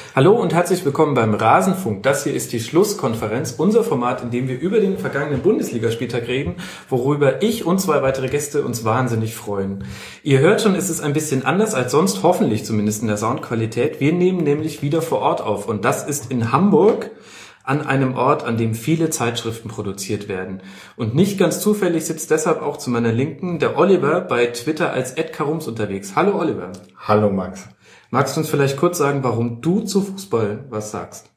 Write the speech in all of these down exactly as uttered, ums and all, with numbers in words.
Hallo und herzlich willkommen beim Rasenfunk. Das hier ist die Schlusskonferenz, unser Format, in dem wir über den vergangenen Bundesligaspieltag reden, worüber ich und zwei weitere Gäste uns wahnsinnig freuen. Ihr hört schon, es ist ein bisschen anders als sonst, hoffentlich zumindest in der Soundqualität. Wir nehmen nämlich wieder vor Ort auf und das ist in Hamburg, an einem Ort, an dem viele Zeitschriften produziert werden. Und nicht ganz zufällig sitzt deshalb auch zu meiner Linken der Oliver bei Twitter als at karums unterwegs. Hallo Oliver. Hallo Max. Magst du uns vielleicht kurz sagen, warum du zu Fußball was sagst?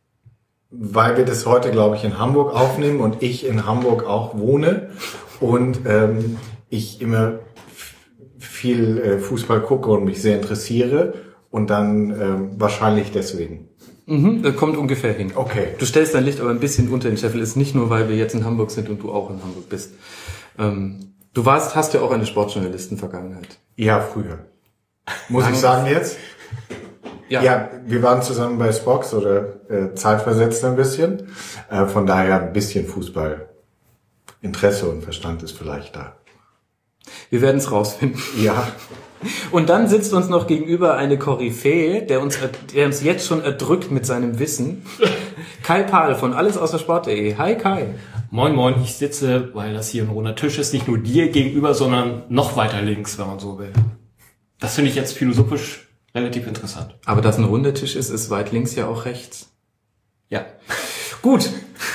Weil wir das heute, glaube ich, in Hamburg aufnehmen und ich in Hamburg auch wohne und ähm, ich immer f- viel äh, Fußball gucke und mich sehr interessiere und dann ähm, wahrscheinlich deswegen. Mhm, das kommt ungefähr hin. Okay. Du stellst dein Licht aber ein bisschen unter den Scheffel. Ist nicht nur, weil wir jetzt in Hamburg sind und du auch in Hamburg bist. Ähm, du warst, hast ja auch eine Sportjournalisten-Vergangenheit. Ja, früher. Muss ich sagen jetzt? Ja. Ja, wir waren zusammen bei Spox oder äh, zeitversetzt ein bisschen. Äh, von daher ein bisschen Fußball. Interesse und Verstand ist vielleicht da. Wir werden es rausfinden. Ja. Und dann sitzt uns noch gegenüber eine Koryphäe, der uns, der uns jetzt schon erdrückt mit seinem Wissen. Kai Pahl von alles außer Sport punkt de. Hi Kai. Moin Moin, ich sitze, weil das hier ein runder Tisch ist, nicht nur dir gegenüber, sondern noch weiter links, wenn man so will. Das finde ich jetzt philosophisch relativ interessant. Aber dass ein runder Tisch ist, ist weit links ja auch rechts. Ja. Gut.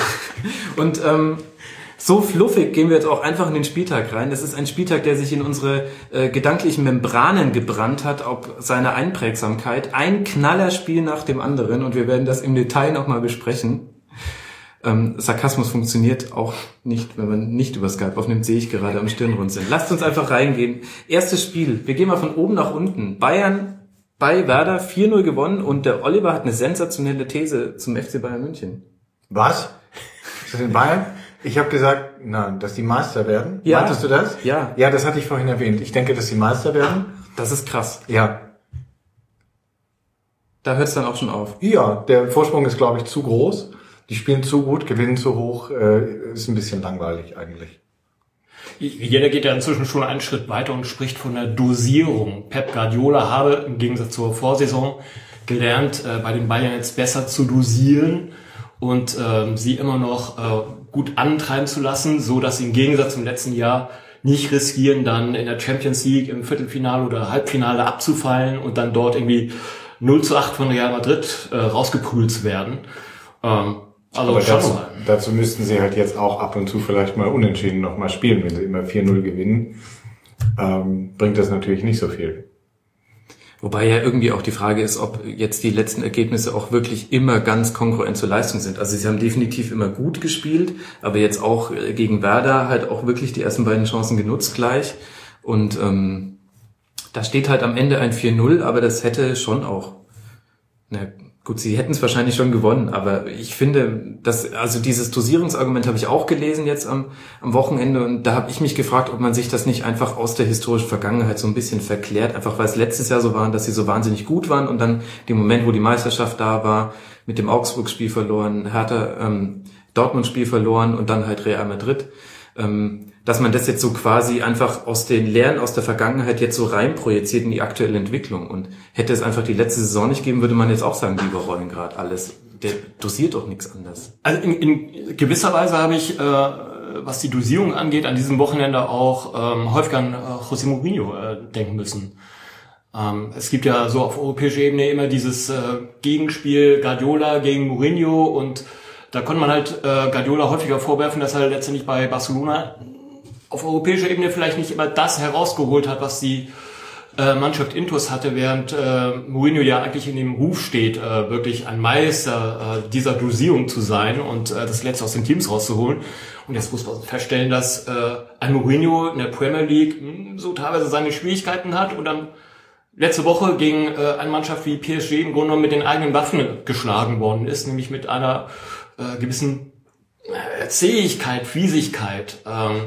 Und ähm, so fluffig gehen wir jetzt auch einfach in den Spieltag rein. Das ist ein Spieltag, der sich in unsere äh, gedanklichen Membranen gebrannt hat, ob seine Einprägsamkeit. Ein Knallerspiel nach dem anderen und wir werden das im Detail nochmal besprechen. Ähm, Sarkasmus funktioniert auch nicht, wenn man nicht über Skype aufnimmt, sehe ich gerade am Stirnrunzeln. Lasst uns einfach reingehen. Erstes Spiel. Wir gehen mal von oben nach unten. Bayern bei Werder vier null gewonnen und der Oliver hat eine sensationelle These zum F C Bayern München. Was? Ist das in Bayern? Ich habe gesagt, nein, dass die Meister werden. Ja. Meintest du das? Ja. Ja, das hatte ich vorhin erwähnt. Ich denke, dass die Meister werden. Das ist krass. Ja. Da hört es dann auch schon auf. Ja, der Vorsprung ist, glaube ich, zu groß. Die spielen zu gut, gewinnen zu hoch. Äh, ist ein bisschen langweilig eigentlich. Jeder geht ja inzwischen schon einen Schritt weiter und spricht von der Dosierung. Pep Guardiola habe im Gegensatz zur Vorsaison gelernt, äh, bei den Bayern jetzt besser zu dosieren und ähm, sie immer noch äh, gut antreiben zu lassen, so dass sie im Gegensatz zum letzten Jahr nicht riskieren, dann in der Champions League im Viertelfinale oder Halbfinale abzufallen und dann dort irgendwie null zu acht von Real Madrid äh, rausgeprügelt zu werden. Ähm, also Aber schon dazu, mal. dazu müssten sie halt jetzt auch ab und zu vielleicht mal unentschieden nochmal spielen. Wenn sie immer vier null gewinnen, ähm, bringt das natürlich nicht so viel. Wobei ja irgendwie auch die Frage ist, ob jetzt die letzten Ergebnisse auch wirklich immer ganz kongruent zur Leistung sind. Also sie haben definitiv immer gut gespielt, aber jetzt auch gegen Werder halt auch wirklich die ersten beiden Chancen genutzt gleich. Und ähm, da steht halt am Ende ein vier null, aber das hätte schon auch... Na gut, sie hätten es wahrscheinlich schon gewonnen, aber ich finde, dass also dieses Dosierungsargument habe ich auch gelesen jetzt am, am Wochenende und da habe ich mich gefragt, ob man sich das nicht einfach aus der historischen Vergangenheit so ein bisschen verklärt, einfach weil es letztes Jahr so war, dass sie so wahnsinnig gut waren und dann dem Moment, wo die Meisterschaft da war, mit dem Augsburg-Spiel verloren, Hertha, ähm, Dortmund-Spiel verloren und dann halt Real Madrid, ähm, dass man das jetzt so quasi einfach aus den Lehren aus der Vergangenheit jetzt so reinprojiziert in die aktuelle Entwicklung. Und hätte es einfach die letzte Saison nicht gegeben, würde man jetzt auch sagen, die überrollen gerade alles. Der dosiert doch nichts anderes. Also in, in gewisser Weise habe ich, äh, was die Dosierung angeht, an diesem Wochenende auch ähm, häufig an äh, José Mourinho äh, denken müssen. Ähm, es gibt ja so auf europäischer Ebene immer dieses äh, Gegenspiel Guardiola gegen Mourinho und da konnte man halt äh, Guardiola häufiger vorwerfen, dass er letztendlich bei Barcelona auf europäischer Ebene vielleicht nicht immer das herausgeholt hat, was die äh, Mannschaft intus hatte, während äh, Mourinho ja eigentlich in dem Ruf steht, äh, wirklich ein Meister äh, dieser Dosierung zu sein und äh, das Letzte aus den Teams rauszuholen. Und jetzt muss man feststellen, dass äh, ein Mourinho in der Premier League mh, so teilweise seine Schwierigkeiten hat und dann letzte Woche gegen äh, eine Mannschaft wie P S G im Grunde genommen mit den eigenen Waffen geschlagen worden ist, nämlich mit einer äh, gewissen äh, Zähigkeit, Fiesigkeit. Ähm,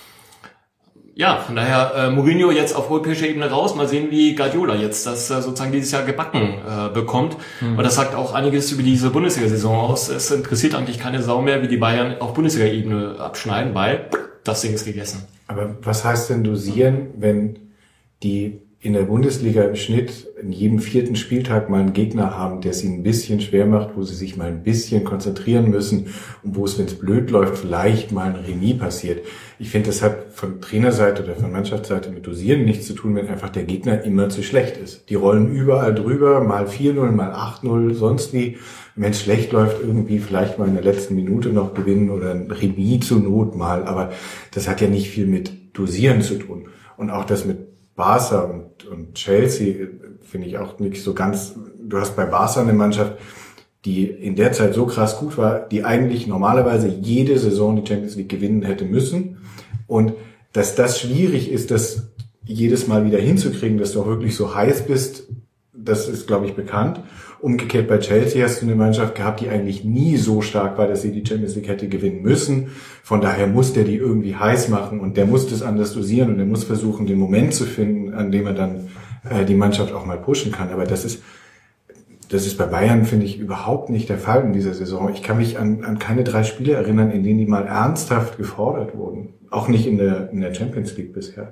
Ja, von daher äh, Mourinho jetzt auf europäischer Ebene raus. Mal sehen, wie Guardiola jetzt das äh, sozusagen dieses Jahr gebacken äh, bekommt. Mhm. Und das sagt auch einiges über diese Bundesliga-Saison aus. Es interessiert eigentlich keine Sau mehr, wie die Bayern auf Bundesliga-Ebene abschneiden, weil das Ding ist gegessen. Aber was heißt denn dosieren, wenn die in der Bundesliga im Schnitt in jedem vierten Spieltag mal einen Gegner haben, der es ihnen ein bisschen schwer macht, wo sie sich mal ein bisschen konzentrieren müssen und wo es, wenn es blöd läuft, vielleicht mal ein Remis passiert. Ich finde, das hat von Trainerseite oder von Mannschaftsseite mit Dosieren nichts zu tun, wenn einfach der Gegner immer zu schlecht ist. Die rollen überall drüber, mal vier null, mal acht null, sonst wie. Wenn es schlecht läuft, irgendwie vielleicht mal in der letzten Minute noch gewinnen oder ein Remis zur Not mal. Aber das hat ja nicht viel mit Dosieren zu tun. Und auch das mit Barca und, und Chelsea finde ich auch nicht so ganz. Du hast bei Barca eine Mannschaft, die in der Zeit so krass gut war, die eigentlich normalerweise jede Saison die Champions League gewinnen hätte müssen. Und dass das schwierig ist, das jedes Mal wieder hinzukriegen, dass du auch wirklich so heiß bist, das ist, glaube ich, bekannt. Umgekehrt bei Chelsea hast du eine Mannschaft gehabt, die eigentlich nie so stark war, dass sie die Champions League hätte gewinnen müssen. Von daher muss der die irgendwie heiß machen und der muss das anders dosieren und der muss versuchen, den Moment zu finden, an dem er dann äh, die Mannschaft auch mal pushen kann. Aber das ist das ist bei Bayern, finde ich, überhaupt nicht der Fall in dieser Saison. Ich kann mich an, an keine drei Spiele erinnern, in denen die mal ernsthaft gefordert wurden. Auch nicht in der, in der Champions League bisher.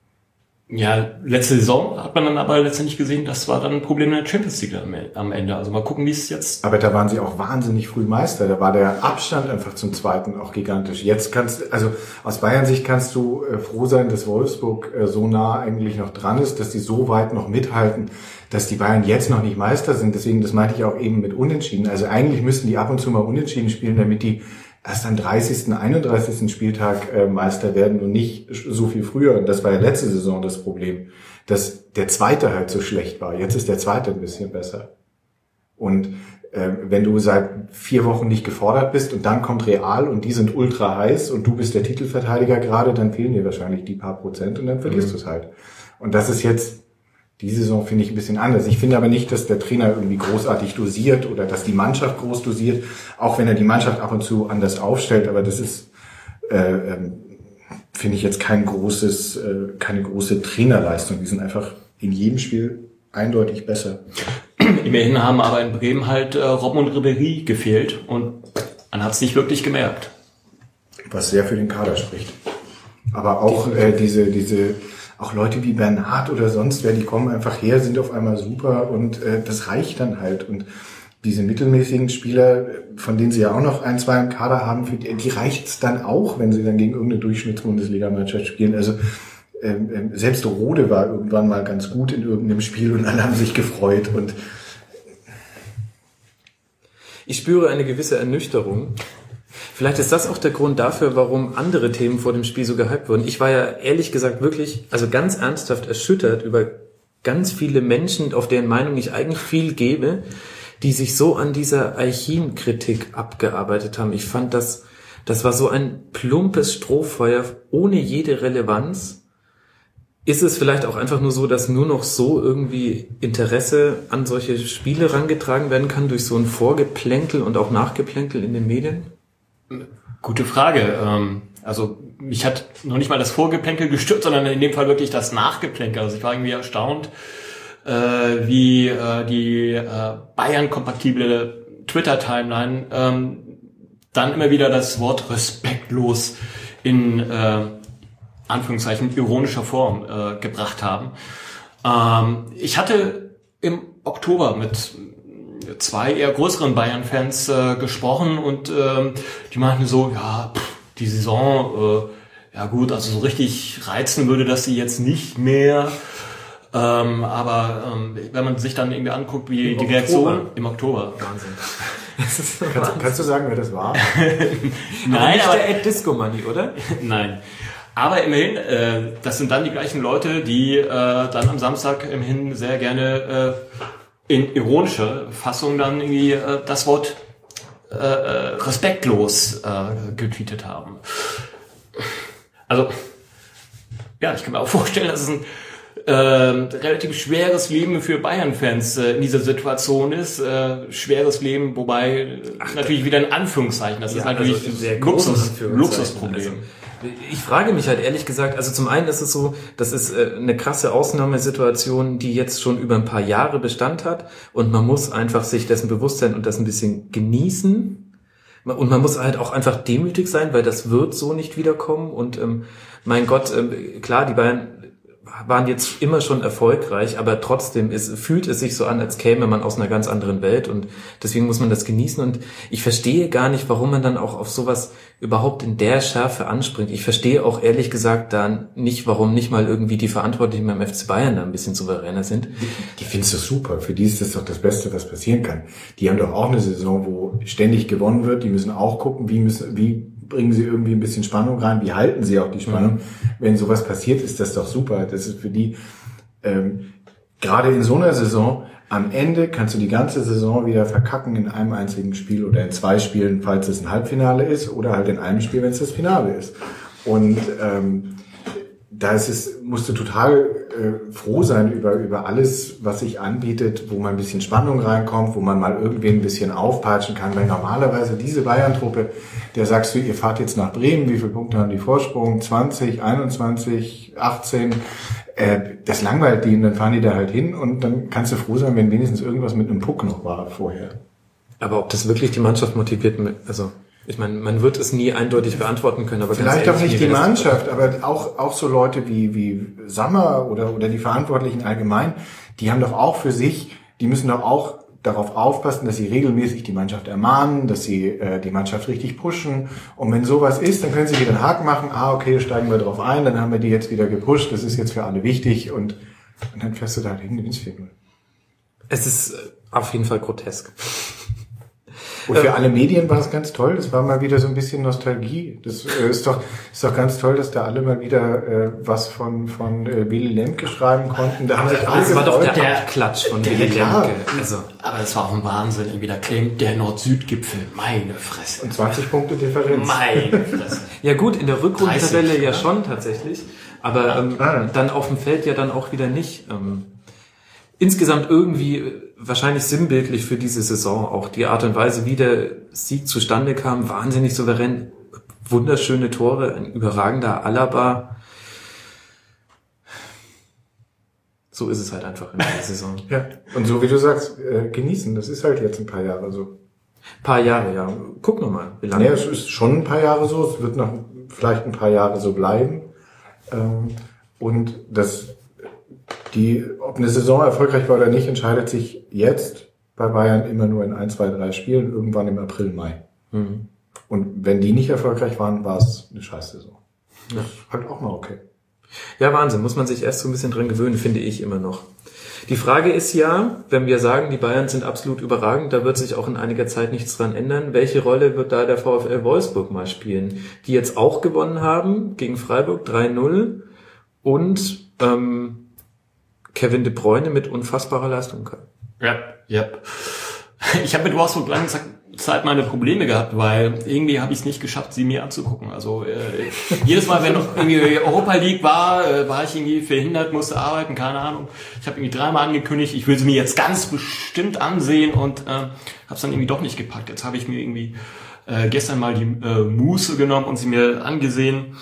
Ja, letzte Saison hat man dann aber letztendlich gesehen, das war dann ein Problem in der Champions League am Ende. Also mal gucken, wie es jetzt... Aber da waren sie auch wahnsinnig früh Meister. Da war der Abstand einfach zum Zweiten auch gigantisch. Jetzt kannst also aus Bayern-Sicht kannst du äh, froh sein, dass Wolfsburg äh, so nah eigentlich noch dran ist, dass die so weit noch mithalten, dass die Bayern jetzt noch nicht Meister sind. Deswegen, das meinte ich auch eben mit Unentschieden. Also eigentlich müssten die ab und zu mal Unentschieden spielen, damit die erst am dreißigsten, einunddreißigsten Spieltag äh, Meister werden und nicht so viel früher. Und das war ja letzte Saison das Problem, dass der Zweite halt so schlecht war. Jetzt ist der Zweite ein bisschen besser. Und äh, wenn du seit vier Wochen nicht gefordert bist und dann kommt Real und die sind ultra heiß und du bist der Titelverteidiger gerade, dann fehlen dir wahrscheinlich die paar Prozent und dann verlierst mhm. du es halt. Und das ist jetzt die Saison, finde ich, ein bisschen anders. Ich finde aber nicht, dass der Trainer irgendwie großartig dosiert oder dass die Mannschaft groß dosiert, auch wenn er die Mannschaft ab und zu anders aufstellt. Aber das ist, äh, äh, finde ich jetzt kein großes, äh, keine große Trainerleistung. Die sind einfach in jedem Spiel eindeutig besser. Immerhin haben aber in Bremen halt äh, Robben und Ribéry gefehlt und man hat es nicht wirklich gemerkt. Was sehr für den Kader spricht. Aber auch äh, diese, diese auch Leute wie Bernhard oder sonst wer, die kommen einfach her, sind auf einmal super und äh, das reicht dann halt. Und diese mittelmäßigen Spieler, von denen sie ja auch noch ein, zwei im Kader haben, für die, die reicht's dann auch, wenn sie dann gegen irgendeine Durchschnitts-Bundesliga-Mannschaft spielen. Also ähm, ähm, selbst Rode war irgendwann mal ganz gut in irgendeinem Spiel und alle haben sich gefreut. Und ich spüre eine gewisse Ernüchterung. Vielleicht ist das auch der Grund dafür, warum andere Themen vor dem Spiel so gehypt wurden. Ich war ja ehrlich gesagt wirklich, also ganz ernsthaft erschüttert über ganz viele Menschen, auf deren Meinung ich eigentlich viel gebe, die sich so an dieser Aichin-Kritik abgearbeitet haben. Ich fand das, das war so ein plumpes Strohfeuer ohne jede Relevanz. Ist es vielleicht auch einfach nur so, dass nur noch so irgendwie Interesse an solche Spiele rangetragen werden kann durch so ein Vorgeplänkel und auch Nachgeplänkel in den Medien? Gute Frage. Also mich hat noch nicht mal das Vorgeplänkel gestört, sondern in dem Fall wirklich das Nachgeplänkel. Also ich war irgendwie erstaunt, wie die Bayern-kompatible Twitter-Timeline dann immer wieder das Wort respektlos in Anführungszeichen ironischer Form gebracht haben. Ich hatte im Oktober mit zwei eher größeren Bayern-Fans äh, gesprochen und ähm, die meinten so, ja, pff, die Saison, äh, ja gut, also so richtig reizen würde das sie jetzt nicht mehr. Ähm, aber ähm, wenn man sich dann irgendwie anguckt, wie Im die Oktober. Reaktion im Oktober. Wahnsinn. So kannst, Wahnsinn. Kannst du sagen, wer das war? Nein, aber nicht aber, der Ed Disco Money, oder? Nein. Aber immerhin, äh, das sind dann die gleichen Leute, die äh, dann am Samstag immerhin sehr gerne äh, in ironischer Fassung dann irgendwie äh, das Wort äh, respektlos äh, getweetet haben. Also, ja, ich kann mir auch vorstellen, dass es ein äh, relativ schweres Leben für Bayern-Fans äh, in dieser Situation ist. Äh, schweres Leben, wobei Ach, natürlich wieder in Anführungszeichen. Das ja, ist natürlich also ein sehr Luxus, Luxusproblem. Also, ich frage mich halt ehrlich gesagt, also zum einen ist es so, das ist eine krasse Ausnahmesituation, die jetzt schon über ein paar Jahre Bestand hat und man muss einfach sich dessen bewusst sein und das ein bisschen genießen und man muss halt auch einfach demütig sein, weil das wird so nicht wiederkommen und ähm, mein Gott, ähm, klar, die Bayern waren jetzt immer schon erfolgreich, aber trotzdem ist, fühlt es sich so an, als käme man aus einer ganz anderen Welt und deswegen muss man das genießen und ich verstehe gar nicht, warum man dann auch auf sowas überhaupt in der Schärfe anspringt. Ich verstehe auch ehrlich gesagt dann nicht, warum nicht mal irgendwie die Verantwortlichen beim F C Bayern da ein bisschen souveräner sind. Die, die findest du super. Für die ist das doch das Beste, was passieren kann. Die haben doch auch eine Saison, wo ständig gewonnen wird. Die müssen auch gucken, wie müssen, wie bringen sie irgendwie ein bisschen Spannung rein, wie halten sie auch die Spannung. Mhm. Wenn sowas passiert, ist das doch super. Das ist für die, ähm, gerade in so einer Saison, am Ende kannst du die ganze Saison wieder verkacken in einem einzigen Spiel oder in zwei Spielen, falls es ein Halbfinale ist, oder halt in einem Spiel, wenn es das Finale ist. Und ähm, da ist es, musst du total äh, froh sein über über alles, was sich anbietet, wo man ein bisschen Spannung reinkommt, wo man mal irgendwen ein bisschen aufpeitschen kann. Weil normalerweise diese Bayern-Truppe, der sagst du, ihr fahrt jetzt nach Bremen, wie viele Punkte haben die Vorsprung? zwanzig, einundzwanzig, achtzehn. Äh, das langweilt die und dann fahren die da halt hin und dann kannst du froh sein, wenn wenigstens irgendwas mit einem Puck noch war vorher. Aber ob das wirklich die Mannschaft motiviert, also ich meine, man wird es nie eindeutig beantworten können, aber vielleicht auch nicht die Mannschaft, aber auch auch so Leute wie wie Sammer oder oder die Verantwortlichen allgemein, die haben doch auch für sich, die müssen doch auch darauf aufpassen, dass sie regelmäßig die Mannschaft ermahnen, dass sie äh, die Mannschaft richtig pushen. Und wenn sowas ist, dann können sie wieder einen Haken machen. Ah, okay, steigen wir drauf ein, dann haben wir die jetzt wieder gepusht. Das ist jetzt für alle wichtig und, und dann fährst du da hin, gewinnst vier null. Es ist auf jeden Fall grotesk. Und für alle Medien war es ganz toll. Das war mal wieder so ein bisschen Nostalgie. Das äh, ist doch ist doch ganz toll, dass da alle mal wieder äh, was von von äh, Willy Lemke schreiben konnten. Da haben sich alle das war doch der, der Abklatsch von Willy Lemke. Also, aber es war auch ein Wahnsinn. Irgendwie da claimt der Nord-Süd-Gipfel. Meine Fresse. Und zwanzig Punkte Differenz. Meine Fresse. Ja gut, in der Rückrundentabelle dreißig, ja oder? schon tatsächlich. Aber ähm, ah. dann auf dem Feld ja dann auch wieder nicht. Ähm, insgesamt irgendwie wahrscheinlich sinnbildlich für diese Saison auch die Art und Weise, wie der Sieg zustande kam, wahnsinnig souverän, wunderschöne Tore, ein überragender Alaba. So ist es halt einfach in der Saison. Ja, und so wie du sagst, äh, genießen, das ist halt jetzt ein paar Jahre so. Ein paar Jahre, ja. Guck nochmal, wie lange. Ja, es ist schon ein paar Jahre so, es wird noch vielleicht ein paar Jahre so bleiben. Ähm, und das Die, ob eine Saison erfolgreich war oder nicht, entscheidet sich jetzt bei Bayern immer nur in ein, zwei, drei Spielen, irgendwann im April, Mai. Mhm. Und wenn die nicht erfolgreich waren, war es eine Scheißsaison. Ja. Das ist halt auch mal okay. Ja, Wahnsinn. Muss man sich erst so ein bisschen dran gewöhnen, finde ich immer noch. Die Frage ist ja, wenn wir sagen, die Bayern sind absolut überragend, da wird sich auch in einiger Zeit nichts dran ändern. Welche Rolle wird da der VfL Wolfsburg mal spielen? Die jetzt auch gewonnen haben gegen Freiburg drei null und ähm, Kevin De Bruyne mit unfassbarer Leistung kann. Ja, ja. Ich habe mit Wolfsburg lange Zeit meine Probleme gehabt, weil irgendwie habe ich es nicht geschafft, sie mir anzugucken. Also äh, jedes Mal, wenn noch irgendwie Europa League war, äh, war ich irgendwie verhindert, musste arbeiten, keine Ahnung. Ich habe irgendwie dreimal angekündigt, ich will sie mir jetzt ganz bestimmt ansehen und äh, habe es dann irgendwie doch nicht gepackt. Jetzt habe ich mir irgendwie äh, gestern mal die äh, Muße genommen und sie mir angesehen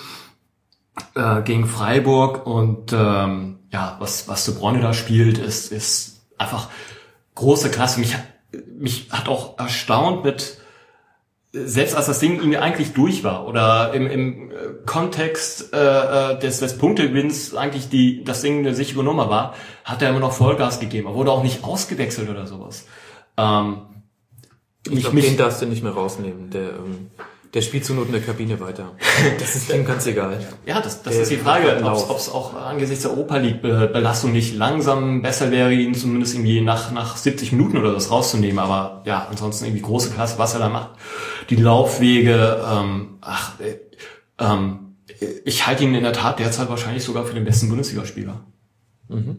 äh, gegen Freiburg und ähm, ja, was was De Bruyne da spielt, ist ist einfach große Klasse. Mich hat mich hat auch erstaunt mit, selbst als das Ding irgendwie eigentlich durch war oder im im Kontext äh, des des Punktegewinns eigentlich die das Ding eine sichere Nummer war, hat er immer noch Vollgas gegeben. Er wurde auch nicht ausgewechselt oder sowas. Ähm, ich glaube, den darfst du nicht mehr rausnehmen. Der ähm Der spielt zur Not in der Kabine weiter. Das ist ihm ganz egal. Ja, das, das ist die Frage, ob es auch angesichts der Europa League Belastung nicht langsam besser wäre, ihn zumindest irgendwie nach nach siebzig Minuten oder das rauszunehmen. Aber ja, ansonsten irgendwie große Klasse, was er da macht. Die Laufwege, ähm, ach, äh, ähm, ich halte ihn in der Tat derzeit wahrscheinlich sogar für den besten Bundesligaspieler. Mhm.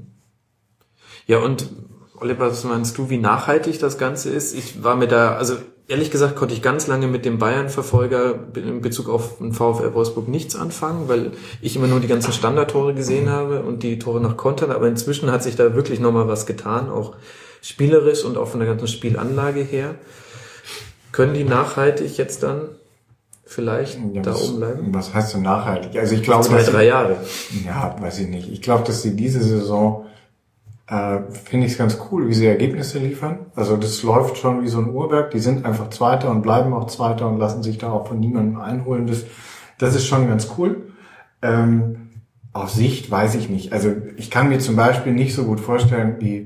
Ja, und Oliver, was meinst du, wie nachhaltig das Ganze ist? Ich war mir da, also ehrlich gesagt konnte ich ganz lange mit dem Bayern-Verfolger in Bezug auf den VfL Wolfsburg nichts anfangen, weil ich immer nur die ganzen Standardtore gesehen habe und die Tore nach Kontern. Aber inzwischen hat sich da wirklich nochmal was getan, auch spielerisch und auch von der ganzen Spielanlage her. Können die nachhaltig jetzt dann vielleicht ja, da oben bleiben? Was heißt denn nachhaltig? Also ich glaube, zwei, dass drei sie, Jahre. Ja, weiß ich nicht. Ich glaube, dass sie diese Saison Äh, finde ich es ganz cool, wie sie Ergebnisse liefern. Also das läuft schon wie so ein Uhrwerk. Die sind einfach Zweiter und bleiben auch Zweiter und lassen sich da auch von niemandem einholen. Das, das ist schon ganz cool. Ähm, auf Sicht weiß ich nicht. Also ich kann mir zum Beispiel nicht so gut vorstellen, wie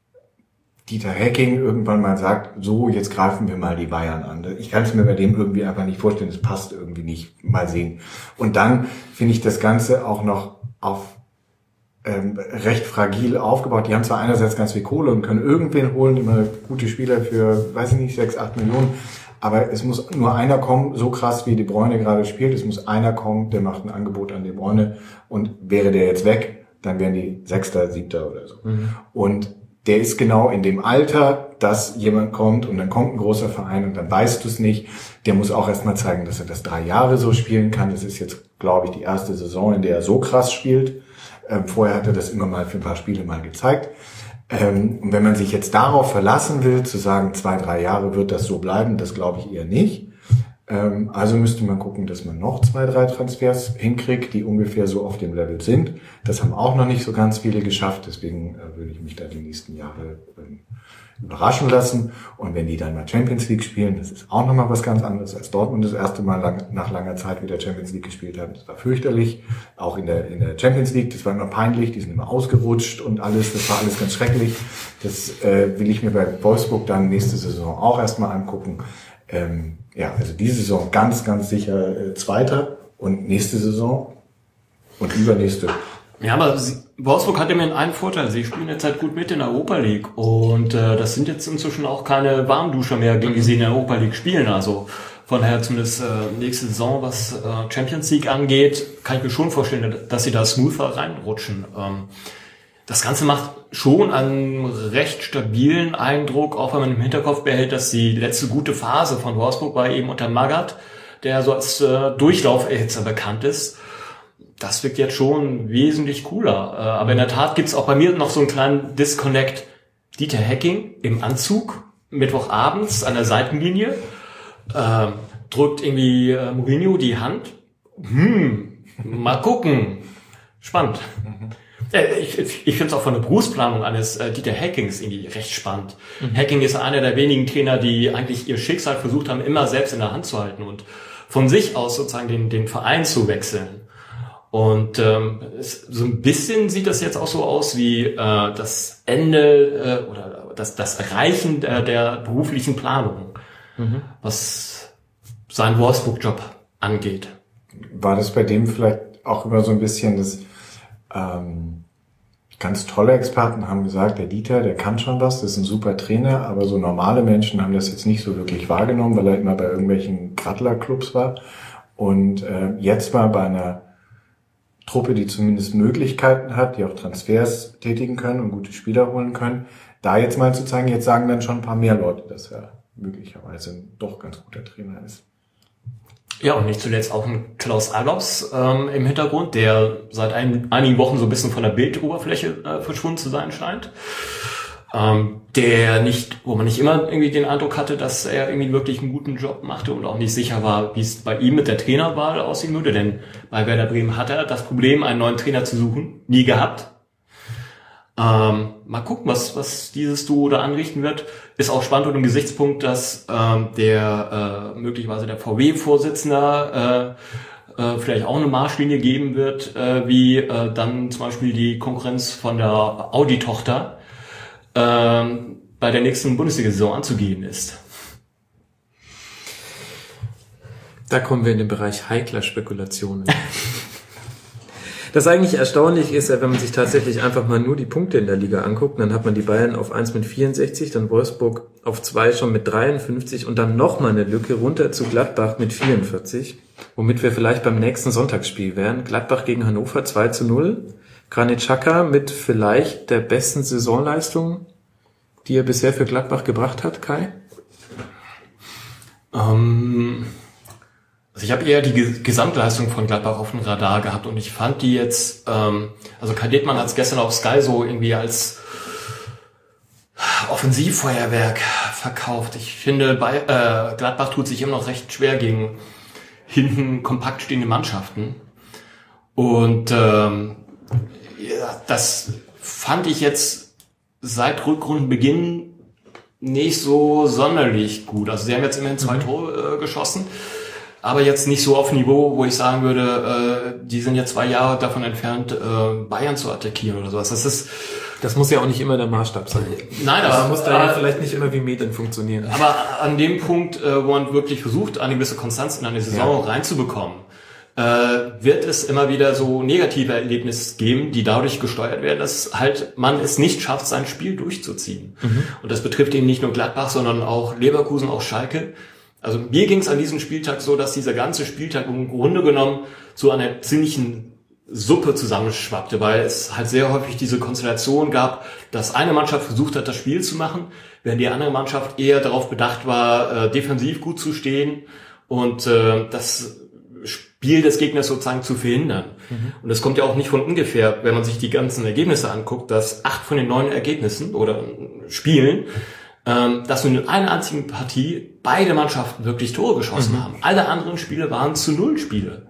Dieter Hecking irgendwann mal sagt, so, jetzt greifen wir mal die Bayern an. Ich kann es mir bei dem irgendwie einfach nicht vorstellen, es passt irgendwie nicht. Mal sehen. Und dann finde ich das Ganze auch noch auf ähm, recht fragil aufgebaut. Die haben zwar einerseits ganz viel Kohle und können irgendwen holen, immer gute Spieler für, weiß ich nicht, sechs, acht Millionen, aber es muss nur einer kommen, so krass wie De Bruyne gerade spielt, es muss einer kommen, der macht ein Angebot an De Bruyne und wäre der jetzt weg, dann wären die Sechster, Siebter oder so. Mhm. Und der ist genau in dem Alter, dass jemand kommt und dann kommt ein großer Verein und dann weißt du es nicht. Der muss auch erstmal zeigen, dass er das drei Jahre so spielen kann. Das ist jetzt, glaube ich, die erste Saison, in der er so krass spielt. Ähm, vorher hat er das immer mal für ein paar Spiele mal gezeigt. Ähm, und wenn man sich jetzt darauf verlassen will, zu sagen, zwei, drei Jahre wird das so bleiben, das glaube ich eher nicht. Ähm, also müsste man gucken, dass man noch zwei, drei Transfers hinkriegt, die ungefähr so auf dem Level sind. Das haben auch noch nicht so ganz viele geschafft, deswegen äh, würde ich mich da die nächsten Jahre ähm, überraschen lassen. Und wenn die dann mal Champions League spielen, das ist auch nochmal was ganz anderes, als Dortmund das erste Mal lang, nach langer Zeit wieder Champions League gespielt hat. Das war fürchterlich, auch in der, in der Champions League, das war immer peinlich, die sind immer ausgerutscht und alles, das war alles ganz schrecklich. Das äh, will ich mir bei Wolfsburg dann nächste Saison auch erstmal angucken. Ähm, ja, also diese Saison ganz, ganz sicher äh, Zweiter und nächste Saison und übernächste. Ja, aber sie, Wolfsburg hat immerhin einen Vorteil. Sie spielen jetzt halt gut mit in der Europa League und äh, das sind jetzt inzwischen auch keine Warmduscher mehr, gegen die sie in der Europa League spielen. Also von daher zumindest äh, nächste Saison, was äh, Champions League angeht, kann ich mir schon vorstellen, dass sie da smoother reinrutschen. Ähm, Das Ganze macht schon einen recht stabilen Eindruck, auch wenn man im Hinterkopf behält, dass die letzte gute Phase von Wolfsburg war eben unter Magath, der so als äh, Durchlauferhitzer bekannt ist. Das wirkt jetzt schon wesentlich cooler. Äh, aber in der Tat gibt's auch bei mir noch so einen kleinen Disconnect. Dieter Hecking im Anzug, Mittwochabends an der Seitenlinie, äh, drückt irgendwie äh, Mourinho die Hand. Hm, mal gucken. Spannend. Ich, ich, ich finde es auch von der Berufsplanung eines äh, Dieter Heckings irgendwie recht spannend. Mhm. Hecking ist einer der wenigen Trainer, die eigentlich ihr Schicksal versucht haben, immer selbst in der Hand zu halten und von sich aus sozusagen den, den Verein zu wechseln. Und ähm, es, so ein bisschen sieht das jetzt auch so aus wie äh, das Ende äh, oder das, das Erreichen der, der beruflichen Planung, mhm. was seinen Wolfsburg-Job angeht. War das bei dem vielleicht auch immer so ein bisschen das Ähm, ganz tolle Experten haben gesagt, der Dieter, der kann schon was, das ist ein super Trainer, aber so normale Menschen haben das jetzt nicht so wirklich wahrgenommen, weil er immer bei irgendwelchen Grattler-Clubs war. Und äh, jetzt mal bei einer Truppe, die zumindest Möglichkeiten hat, die auch Transfers tätigen können und gute Spieler holen können, da jetzt mal zu zeigen, jetzt sagen dann schon ein paar mehr Leute, dass er möglicherweise ein doch ganz guter Trainer ist. Ja, und nicht zuletzt auch ein Klaus Allofs ähm, im Hintergrund, der seit ein, einigen Wochen so ein bisschen von der Bildoberfläche äh, verschwunden zu sein scheint. Ähm, der nicht, wo man nicht immer irgendwie den Eindruck hatte, dass er irgendwie wirklich einen guten Job machte und auch nicht sicher war, wie es bei ihm mit der Trainerwahl aussehen würde. Denn bei Werder Bremen hat er das Problem, einen neuen Trainer zu suchen, nie gehabt. Ähm, mal gucken, was, was dieses Duo da anrichten wird. Ist auch spannend unter dem Gesichtspunkt, dass ähm, der äh, möglicherweise der V W-Vorsitzender äh, äh, vielleicht auch eine Marschlinie geben wird, äh, wie äh, dann zum Beispiel die Konkurrenz von der Audi-Tochter äh, bei der nächsten Bundesliga-Saison anzugehen ist. Da kommen wir in den Bereich heikler Spekulationen. Das eigentlich erstaunlich ist, wenn man sich tatsächlich einfach mal nur die Punkte in der Liga anguckt, dann hat man die Bayern auf eins mit vierundsechzig, dann Wolfsburg auf zwei schon mit dreiundfünfzig und dann nochmal eine Lücke runter zu Gladbach mit vierundvierzig, womit wir vielleicht beim nächsten Sonntagsspiel wären. Gladbach gegen Hannover zwei zu null, Granit Xhaka mit vielleicht der besten Saisonleistung, die er bisher für Gladbach gebracht hat, Kai? Ähm... Also ich habe eher die Gesamtleistung von Gladbach auf dem Radar gehabt und ich fand die jetzt, ähm, also Kai Dittmann hat es gestern auf Sky so irgendwie als Offensivfeuerwerk verkauft. Ich finde, bei äh, Gladbach tut sich immer noch recht schwer gegen hinten kompakt stehende Mannschaften und ähm, ja, das fand ich jetzt seit Rückrundenbeginn nicht so sonderlich gut. Also sie haben jetzt immerhin zwei mhm. Tore äh, geschossen. aber jetzt nicht so auf Niveau, wo ich sagen würde, äh, die sind jetzt zwei Jahre davon entfernt, äh, Bayern zu attackieren oder sowas. Das ist, das muss ja auch nicht immer der Maßstab sein. Nein, aber man muss da ja vielleicht nicht immer wie Medien funktionieren. Aber an dem Punkt, äh, wo man wirklich versucht, eine gewisse Konstanz in eine Saison ja. reinzubekommen, äh, wird es immer wieder so negative Erlebnisse geben, die dadurch gesteuert werden, dass halt man es nicht schafft, sein Spiel durchzuziehen. Mhm. Und das betrifft eben nicht nur Gladbach, sondern auch Leverkusen, auch Schalke. Also mir ging es an diesem Spieltag so, dass dieser ganze Spieltag im Grunde genommen zu einer ziemlichen Suppe zusammenschwappte, weil es halt sehr häufig diese Konstellation gab, dass eine Mannschaft versucht hat, das Spiel zu machen, während die andere Mannschaft eher darauf bedacht war, äh, defensiv gut zu stehen und äh, das Spiel des Gegners sozusagen zu verhindern. Mhm. Und das kommt ja auch nicht von ungefähr, wenn man sich die ganzen Ergebnisse anguckt, dass acht von den neun Ergebnissen oder Spielen Ähm, dass nur in einer einzigen Partie beide Mannschaften wirklich Tore geschossen mhm. haben. Alle anderen Spiele waren zu Null Spiele.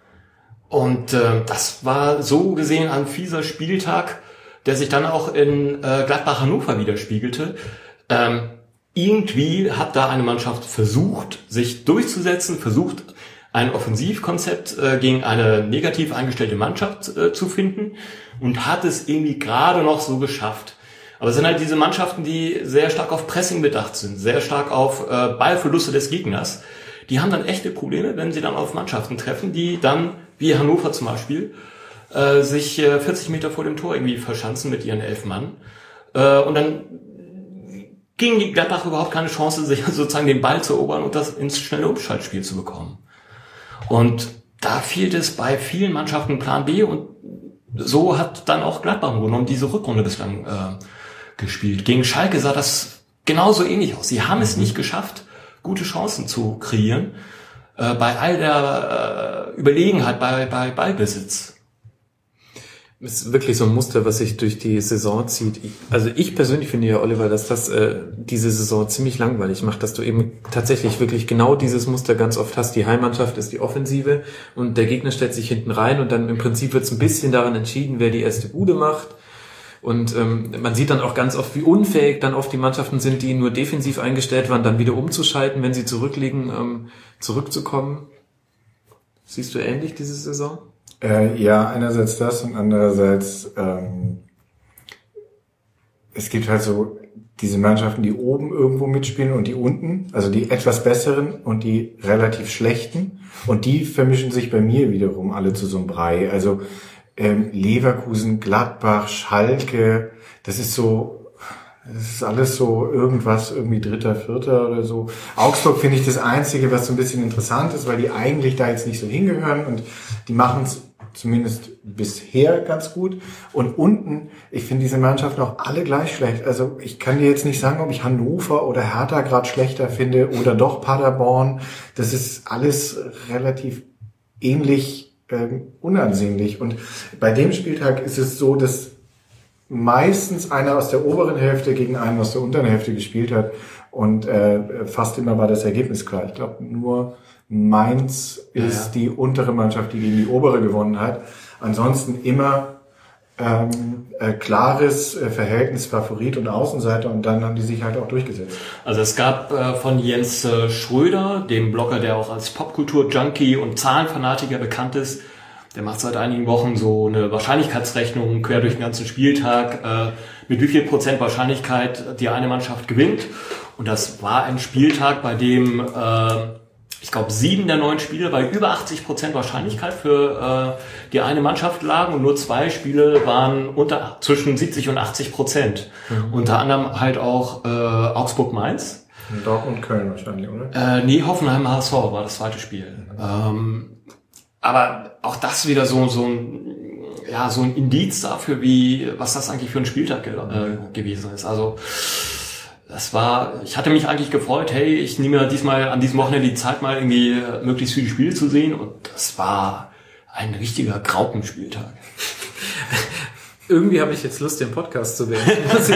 Und äh, das war so gesehen ein fieser Spieltag, der sich dann auch in äh, Gladbach-Hannover widerspiegelte. Ähm, irgendwie hat da eine Mannschaft versucht, sich durchzusetzen, versucht, ein Offensivkonzept äh, gegen eine negativ eingestellte Mannschaft äh, zu finden und hat es irgendwie gerade noch so geschafft. Aber es sind halt diese Mannschaften, die sehr stark auf Pressing bedacht sind, sehr stark auf äh, Ballverluste des Gegners. Die haben dann echte Probleme, wenn sie dann auf Mannschaften treffen, die dann, wie Hannover zum Beispiel, äh, sich äh, vierzig Meter vor dem Tor irgendwie verschanzen mit ihren elf Mann. Äh, und dann ging die Gladbach überhaupt keine Chance, sich sozusagen den Ball zu erobern und das ins schnelle Umschaltspiel zu bekommen. Und da fehlt es bei vielen Mannschaften Plan B und so hat dann auch Gladbach genommen diese Rückrunde bislang äh, gespielt. Gegen Schalke sah das genauso ähnlich aus. Sie haben es nicht geschafft, gute Chancen zu kreieren, äh, bei all der äh, Überlegenheit, bei, bei Ballbesitz. Das ist wirklich so ein Muster, was sich durch die Saison zieht. Also ich persönlich finde ja, Oliver, dass das äh, diese Saison ziemlich langweilig macht, dass du eben tatsächlich wirklich genau dieses Muster ganz oft hast. Die Heimmannschaft ist die Offensive und der Gegner stellt sich hinten rein und dann im Prinzip wird es ein bisschen daran entschieden, wer die erste Bude macht. Und ähm, man sieht dann auch ganz oft, wie unfähig dann oft die Mannschaften sind, die nur defensiv eingestellt waren, dann wieder umzuschalten, wenn sie zurückliegen, ähm, zurückzukommen. Siehst du ähnlich diese Saison? Äh, ja, einerseits das und andererseits ähm, es gibt halt so diese Mannschaften, die oben irgendwo mitspielen und die unten, also die etwas besseren und die relativ schlechten und die vermischen sich bei mir wiederum alle zu so einem Brei. Also ähm, Leverkusen, Gladbach, Schalke, das ist so, das ist alles so irgendwas, irgendwie Dritter, Vierter oder so. Augsburg finde ich das Einzige, was so ein bisschen interessant ist, weil die eigentlich da jetzt nicht so hingehören und die machen es zumindest bisher ganz gut. Und unten, ich finde diese Mannschaften auch alle gleich schlecht. Also ich kann dir jetzt nicht sagen, ob ich Hannover oder Hertha gerade schlechter finde oder doch Paderborn. Das ist alles relativ ähnlich ähm, unansehnlich. Und bei dem Spieltag ist es so, dass meistens einer aus der oberen Hälfte gegen einen aus der unteren Hälfte gespielt hat. Und äh, fast immer war das Ergebnis klar. Ich glaube, nur Mainz ist ja. die untere Mannschaft, die gegen die obere gewonnen hat. Ansonsten immer ähm, äh, klares äh, Verhältnis Favorit und Außenseiter und dann haben die sich halt auch durchgesetzt. Also es gab äh, von Jens äh, Schröder, dem Blogger, der auch als Popkultur-Junkie und Zahlenfanatiker bekannt ist, der macht seit einigen Wochen so eine Wahrscheinlichkeitsrechnung quer durch den ganzen Spieltag, äh, mit wie viel Prozent Wahrscheinlichkeit die eine Mannschaft gewinnt. Und das war ein Spieltag, bei dem äh, ich glaube, sieben der neun Spiele bei über achtzig Prozent Wahrscheinlichkeit für äh, die eine Mannschaft lagen und nur zwei Spiele waren unter zwischen siebzig und achtzig Prozent. Mhm. Unter anderem halt auch äh, Augsburg-Mainz. Dortmund Köln wahrscheinlich, oder? Äh, nee, Hoffenheim-H S V war das zweite Spiel. Mhm. Ähm, aber auch das wieder so so ein ja so ein Indiz dafür, wie was das eigentlich für ein Spieltag ge- äh, gewesen ist. Also das war, ich hatte mich eigentlich gefreut, hey, ich nehme diesmal an diesem Wochenende die Zeit, mal irgendwie möglichst viele Spiele zu sehen und das war ein richtiger Graupenspieltag. Irgendwie habe ich jetzt Lust, den Podcast zu beenden.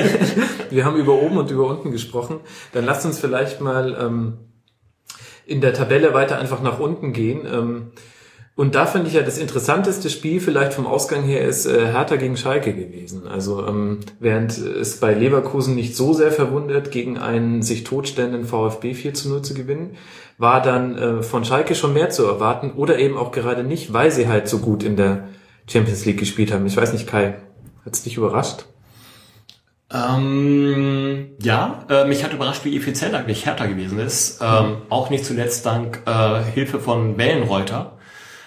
Wir haben über oben und über unten gesprochen. Dann lasst uns vielleicht mal ähm, in der Tabelle weiter einfach nach unten gehen. Ähm, Und da finde ich ja das interessanteste Spiel vielleicht vom Ausgang her ist äh, Hertha gegen Schalke gewesen. Also ähm, während es bei Leverkusen nicht so sehr verwundert, gegen einen sich totstellenden VfB vier zu null zu gewinnen, war dann äh, von Schalke schon mehr zu erwarten oder eben auch gerade nicht, weil sie halt so gut in der Champions League gespielt haben. Ich weiß nicht, Kai, hat's dich überrascht? Ähm, ja, äh, mich hat überrascht, wie effizient eigentlich Hertha gewesen ist. Ähm, mhm. Auch nicht zuletzt dank äh, Hilfe von Wellenreuter.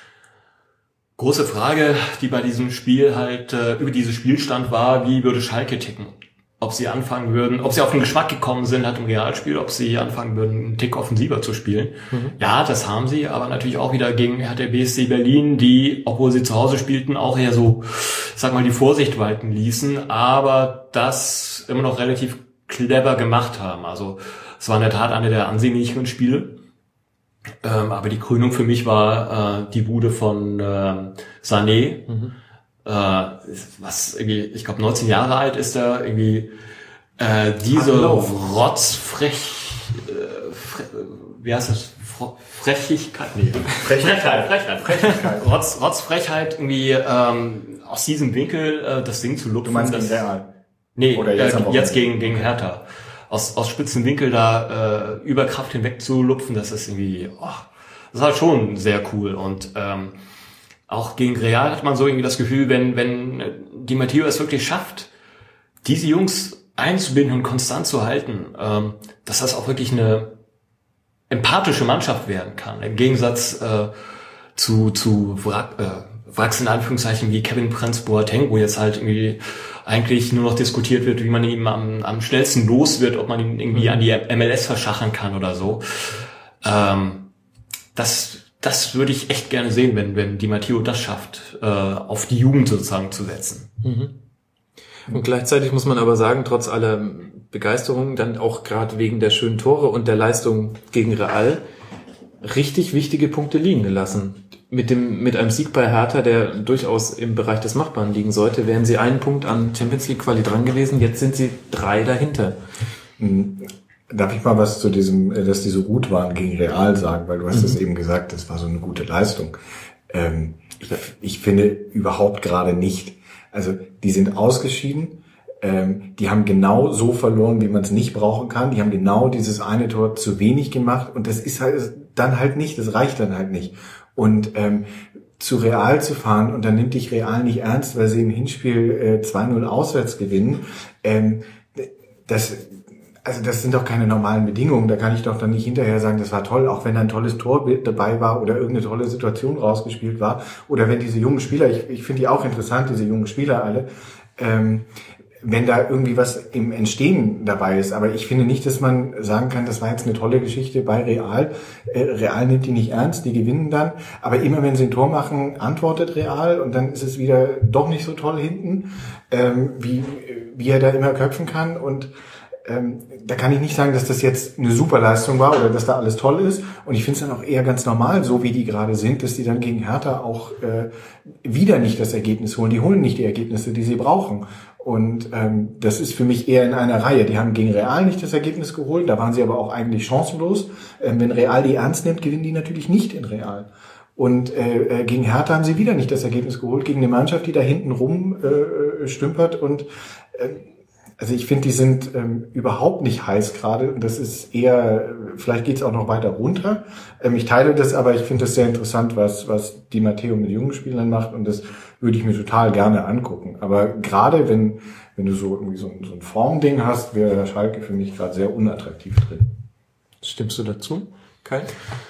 Große Frage, die bei diesem Spiel halt äh, über dieses Spiel stand, war, wie würde Schalke ticken? Ob sie anfangen würden, ob sie auf den Geschmack gekommen sind, hat im Realspiel, ob sie anfangen würden, einen Tick offensiver zu spielen. Mhm. Ja, das haben sie, aber natürlich auch wieder gegen Hertha B S C Berlin, die, obwohl sie zu Hause spielten, auch eher so, sag mal, die Vorsicht walten ließen, aber das immer noch relativ clever gemacht haben. Also es war in der Tat eine der ansehnlicheren Spiele. Ähm, aber die Krönung für mich war äh, die Bude von äh, Sané, mhm. äh, was irgendwie, ich glaube neunzehn Jahre alt ist er, irgendwie äh, diese rotzfrech, äh, fre, wie heißt das? Frechigkeit? Nee. Frechheit, Frechheit, Frechheit. Rotz, Rotzfrechheit, irgendwie ähm, aus diesem Winkel äh, das Ding zu lupfen. Du meinst das, Real? Nee, Oder jetzt, äh, jetzt gegen, gegen Hertha. Aus, aus spitzen Winkel da äh, über Kraft hinweg zu lupfen, das ist irgendwie, oh, das war schon sehr cool. Und ähm, auch gegen Real hat man so irgendwie das Gefühl, wenn wenn Di Matteo es wirklich schafft, diese Jungs einzubinden und konstant zu halten, ähm, dass das auch wirklich eine empathische Mannschaft werden kann. Im Gegensatz äh, zu zu Wrack, äh, Wracks in Anführungszeichen wie Kevin Prince Boateng, wo jetzt halt irgendwie eigentlich nur noch diskutiert wird, wie man ihn am, am schnellsten los wird, ob man ihn irgendwie an die M L S verschachern kann oder so. Ähm, das, das würde ich echt gerne sehen, wenn, wenn Di Matteo das schafft, äh, auf die Jugend sozusagen zu setzen. Mhm. Und gleichzeitig muss man aber sagen, trotz aller Begeisterung, dann auch gerade wegen der schönen Tore und der Leistung gegen Real, richtig wichtige Punkte liegen gelassen. Mit dem, mit einem Sieg bei Hertha, der durchaus im Bereich des Machbaren liegen sollte, wären sie einen Punkt an Champions League Quali dran gewesen. Jetzt sind sie drei dahinter. Darf ich mal was zu diesem, dass die so gut waren gegen Real sagen, weil du hast es mhm. eben gesagt, das war so eine gute Leistung. Ähm, ich, ich finde überhaupt gerade nicht. Also, die sind ausgeschieden. Ähm, die haben genau so verloren, wie man es nicht brauchen kann. Die haben genau dieses eine Tor zu wenig gemacht und das ist halt dann halt nicht, das reicht dann halt nicht. Und ähm, zu Real zu fahren und dann nimmt dich Real nicht ernst, weil sie im Hinspiel äh, zwei null auswärts gewinnen, ähm, das, also das sind doch keine normalen Bedingungen. Da kann ich doch dann nicht hinterher sagen, das war toll, auch wenn da ein tolles Tor dabei war oder irgendeine tolle Situation rausgespielt war. Oder wenn diese jungen Spieler, ich, ich finde die auch interessant, diese jungen Spieler alle, ähm, wenn da irgendwie was im Entstehen dabei ist. Aber ich finde nicht, dass man sagen kann, das war jetzt eine tolle Geschichte bei Real. Äh, Real nimmt die nicht ernst, die gewinnen dann. Aber immer wenn sie ein Tor machen, antwortet Real und dann ist es wieder doch nicht so toll hinten, ähm, wie, wie er da immer köpfen kann. Und ähm, da kann ich nicht sagen, dass das jetzt eine super Leistung war oder dass da alles toll ist. Und ich finde es dann auch eher ganz normal, so wie die gerade sind, dass die dann gegen Hertha auch äh, wieder nicht das Ergebnis holen. Die holen nicht die Ergebnisse, die sie brauchen. Und ähm, das ist für mich eher in einer Reihe. Die haben gegen Real nicht das Ergebnis geholt, da waren sie aber auch eigentlich chancenlos. Ähm, wenn Real die ernst nimmt, gewinnen die natürlich nicht in Real. Und äh, gegen Hertha haben sie wieder nicht das Ergebnis geholt, gegen eine Mannschaft, die da hinten rum äh, stümpert. Und äh, also ich finde, die sind ähm, überhaupt nicht heiß gerade. Und das ist eher, vielleicht geht es auch noch weiter runter. Ähm, ich teile das, aber ich finde das sehr interessant, was was Di Matteo mit jungen Spielern macht. Und das würde ich mir total gerne angucken. Aber gerade wenn wenn du so irgendwie so ein, so ein Formding hast, wäre Schalke für mich gerade sehr unattraktiv drin. Stimmst du dazu, Kai?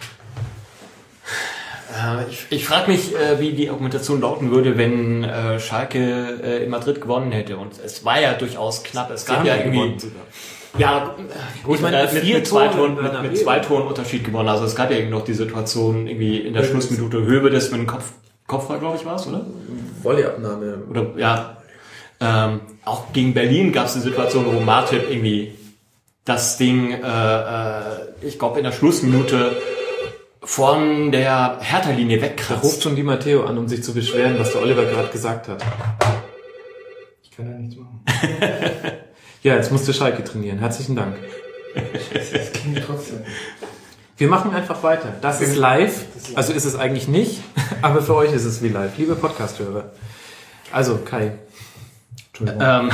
Äh, ich ich frage mich, äh, wie die Argumentation lauten würde, wenn äh, Schalke äh, in Madrid gewonnen hätte. Und es war ja durchaus knapp. Es gab ja irgendwie... Ja, gut, ich meine, mit, mit, zwei Toren, mit, mit zwei Toren Unterschied gewonnen. Also es gab ja irgendwie noch die Situation irgendwie in der Schlussminute Höhe des mit dem Kopf, Kopfball, glaube ich, war es, oder? Volleyabnahme. Oder, ja. Ähm, auch gegen Berlin gab es eine Situation, wo Martin irgendwie das Ding, äh, äh, ich glaube, in der Schlussminute von der Hertha-Linie wegkratzt. Da ruft schon Di Matteo an, um sich zu beschweren, was der Oliver gerade gesagt hat. Ich kann ja nichts machen. Ja, jetzt musste Schalke trainieren. Herzlichen Dank. Das klingt trotzdem. Wir machen einfach weiter. Das ist live, also ist es eigentlich nicht. Aber für euch ist es wie live. Liebe Podcast-Hörer. Also, Kai. Ähm,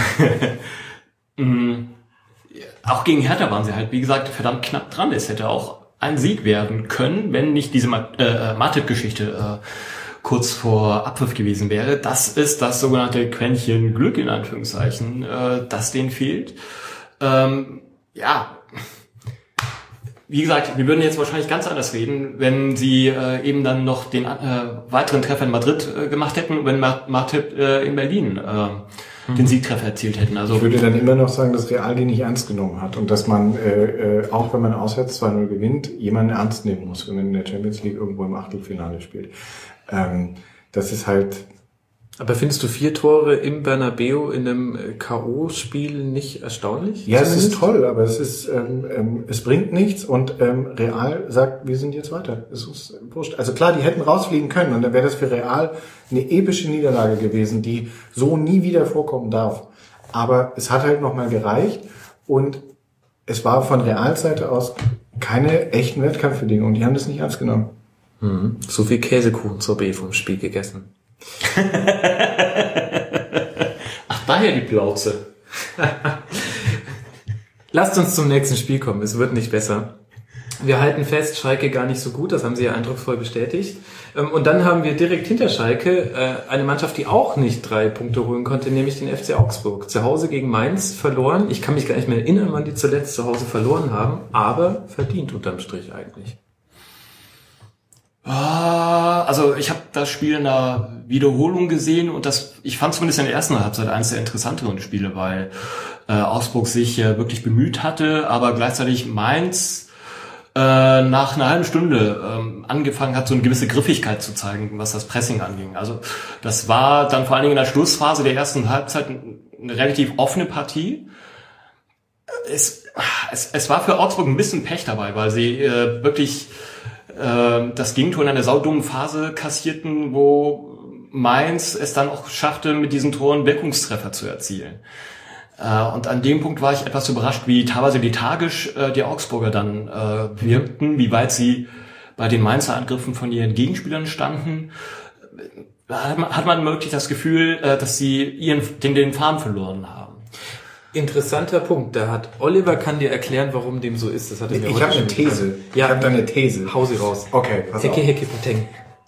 auch gegen Hertha waren sie halt, wie gesagt, verdammt knapp dran. Es hätte auch ein Sieg werden können, wenn nicht diese äh, Matip-Geschichte äh, kurz vor Abpfiff gewesen wäre. Das ist das sogenannte Quäntchen Glück, in Anführungszeichen, äh, das denen fehlt. Ähm, ja, wie gesagt, wir würden jetzt wahrscheinlich ganz anders reden, wenn sie äh, eben dann noch den äh, weiteren Treffer in Madrid äh, gemacht hätten und wenn Matip äh, in Berlin äh, mhm. den Siegtreffer erzielt hätten. Also ich würde dann immer noch sagen, dass Real die nicht ernst genommen hat und dass man, äh, äh, auch wenn man auswärts zwei null gewinnt, jemanden ernst nehmen muss, wenn man in der Champions League irgendwo im Achtelfinale spielt. Ähm, das ist halt... Aber findest du vier Tore im Bernabeu in einem K O-Spiel nicht erstaunlich? Ja, es ist toll, aber es ist, ähm, ähm, es bringt nichts und ähm, Real sagt, wir sind jetzt weiter. Es ist wurscht. Also klar, die hätten rausfliegen können und dann wäre das für Real eine epische Niederlage gewesen, die so nie wieder vorkommen darf. Aber es hat halt nochmal gereicht und es war von Reals Seite aus keine echten Wettkampfbedingungen. Die haben das nicht ernst genommen. Mhm. So viel Käsekuchen zur B vom Spiel gegessen. Ach, daher die Plauze. Lasst uns zum nächsten Spiel kommen, es wird nicht besser. Wir halten fest, Schalke gar nicht so gut, das haben sie ja eindrucksvoll bestätigt. Und dann haben wir direkt hinter Schalke eine Mannschaft, die auch nicht drei Punkte holen konnte, nämlich den F C Augsburg. Zu Hause gegen Mainz verloren. Ich kann mich gar nicht mehr erinnern, wann die zuletzt zu Hause verloren haben, aber verdient unterm Strich eigentlich. Also ich habe das Spiel in der Wiederholung gesehen und das, ich fand zumindest in der ersten Halbzeit eines der interessanteren Spiele, weil äh, Augsburg sich äh, wirklich bemüht hatte, aber gleichzeitig Mainz äh, nach einer halben Stunde ähm, angefangen hat, so eine gewisse Griffigkeit zu zeigen, was das Pressing anging. Also das war dann vor allen Dingen in der Schlussphase der ersten Halbzeit eine relativ offene Partie. Es, es, es war für Augsburg ein bisschen Pech dabei, weil sie äh, wirklich das Gegentor in einer saudummen Phase kassierten, wo Mainz es dann auch schaffte, mit diesen Toren Wirkungstreffer zu erzielen. Und an dem Punkt war ich etwas überrascht, wie teilweise lethargisch die Augsburger dann wirkten, wie weit sie bei den Mainzer Angriffen von ihren Gegenspielern standen. Da hat man wirklich das Gefühl, dass sie ihren, den, den Faden verloren haben. Interessanter Punkt. Da hat Oliver kann dir erklären, warum dem so ist. Das hat er mir ich habe eine These. Getan. Ja, ich habe da eine These. Hau sie raus. Okay, pass Hecke, auf. Hecke, Pateng.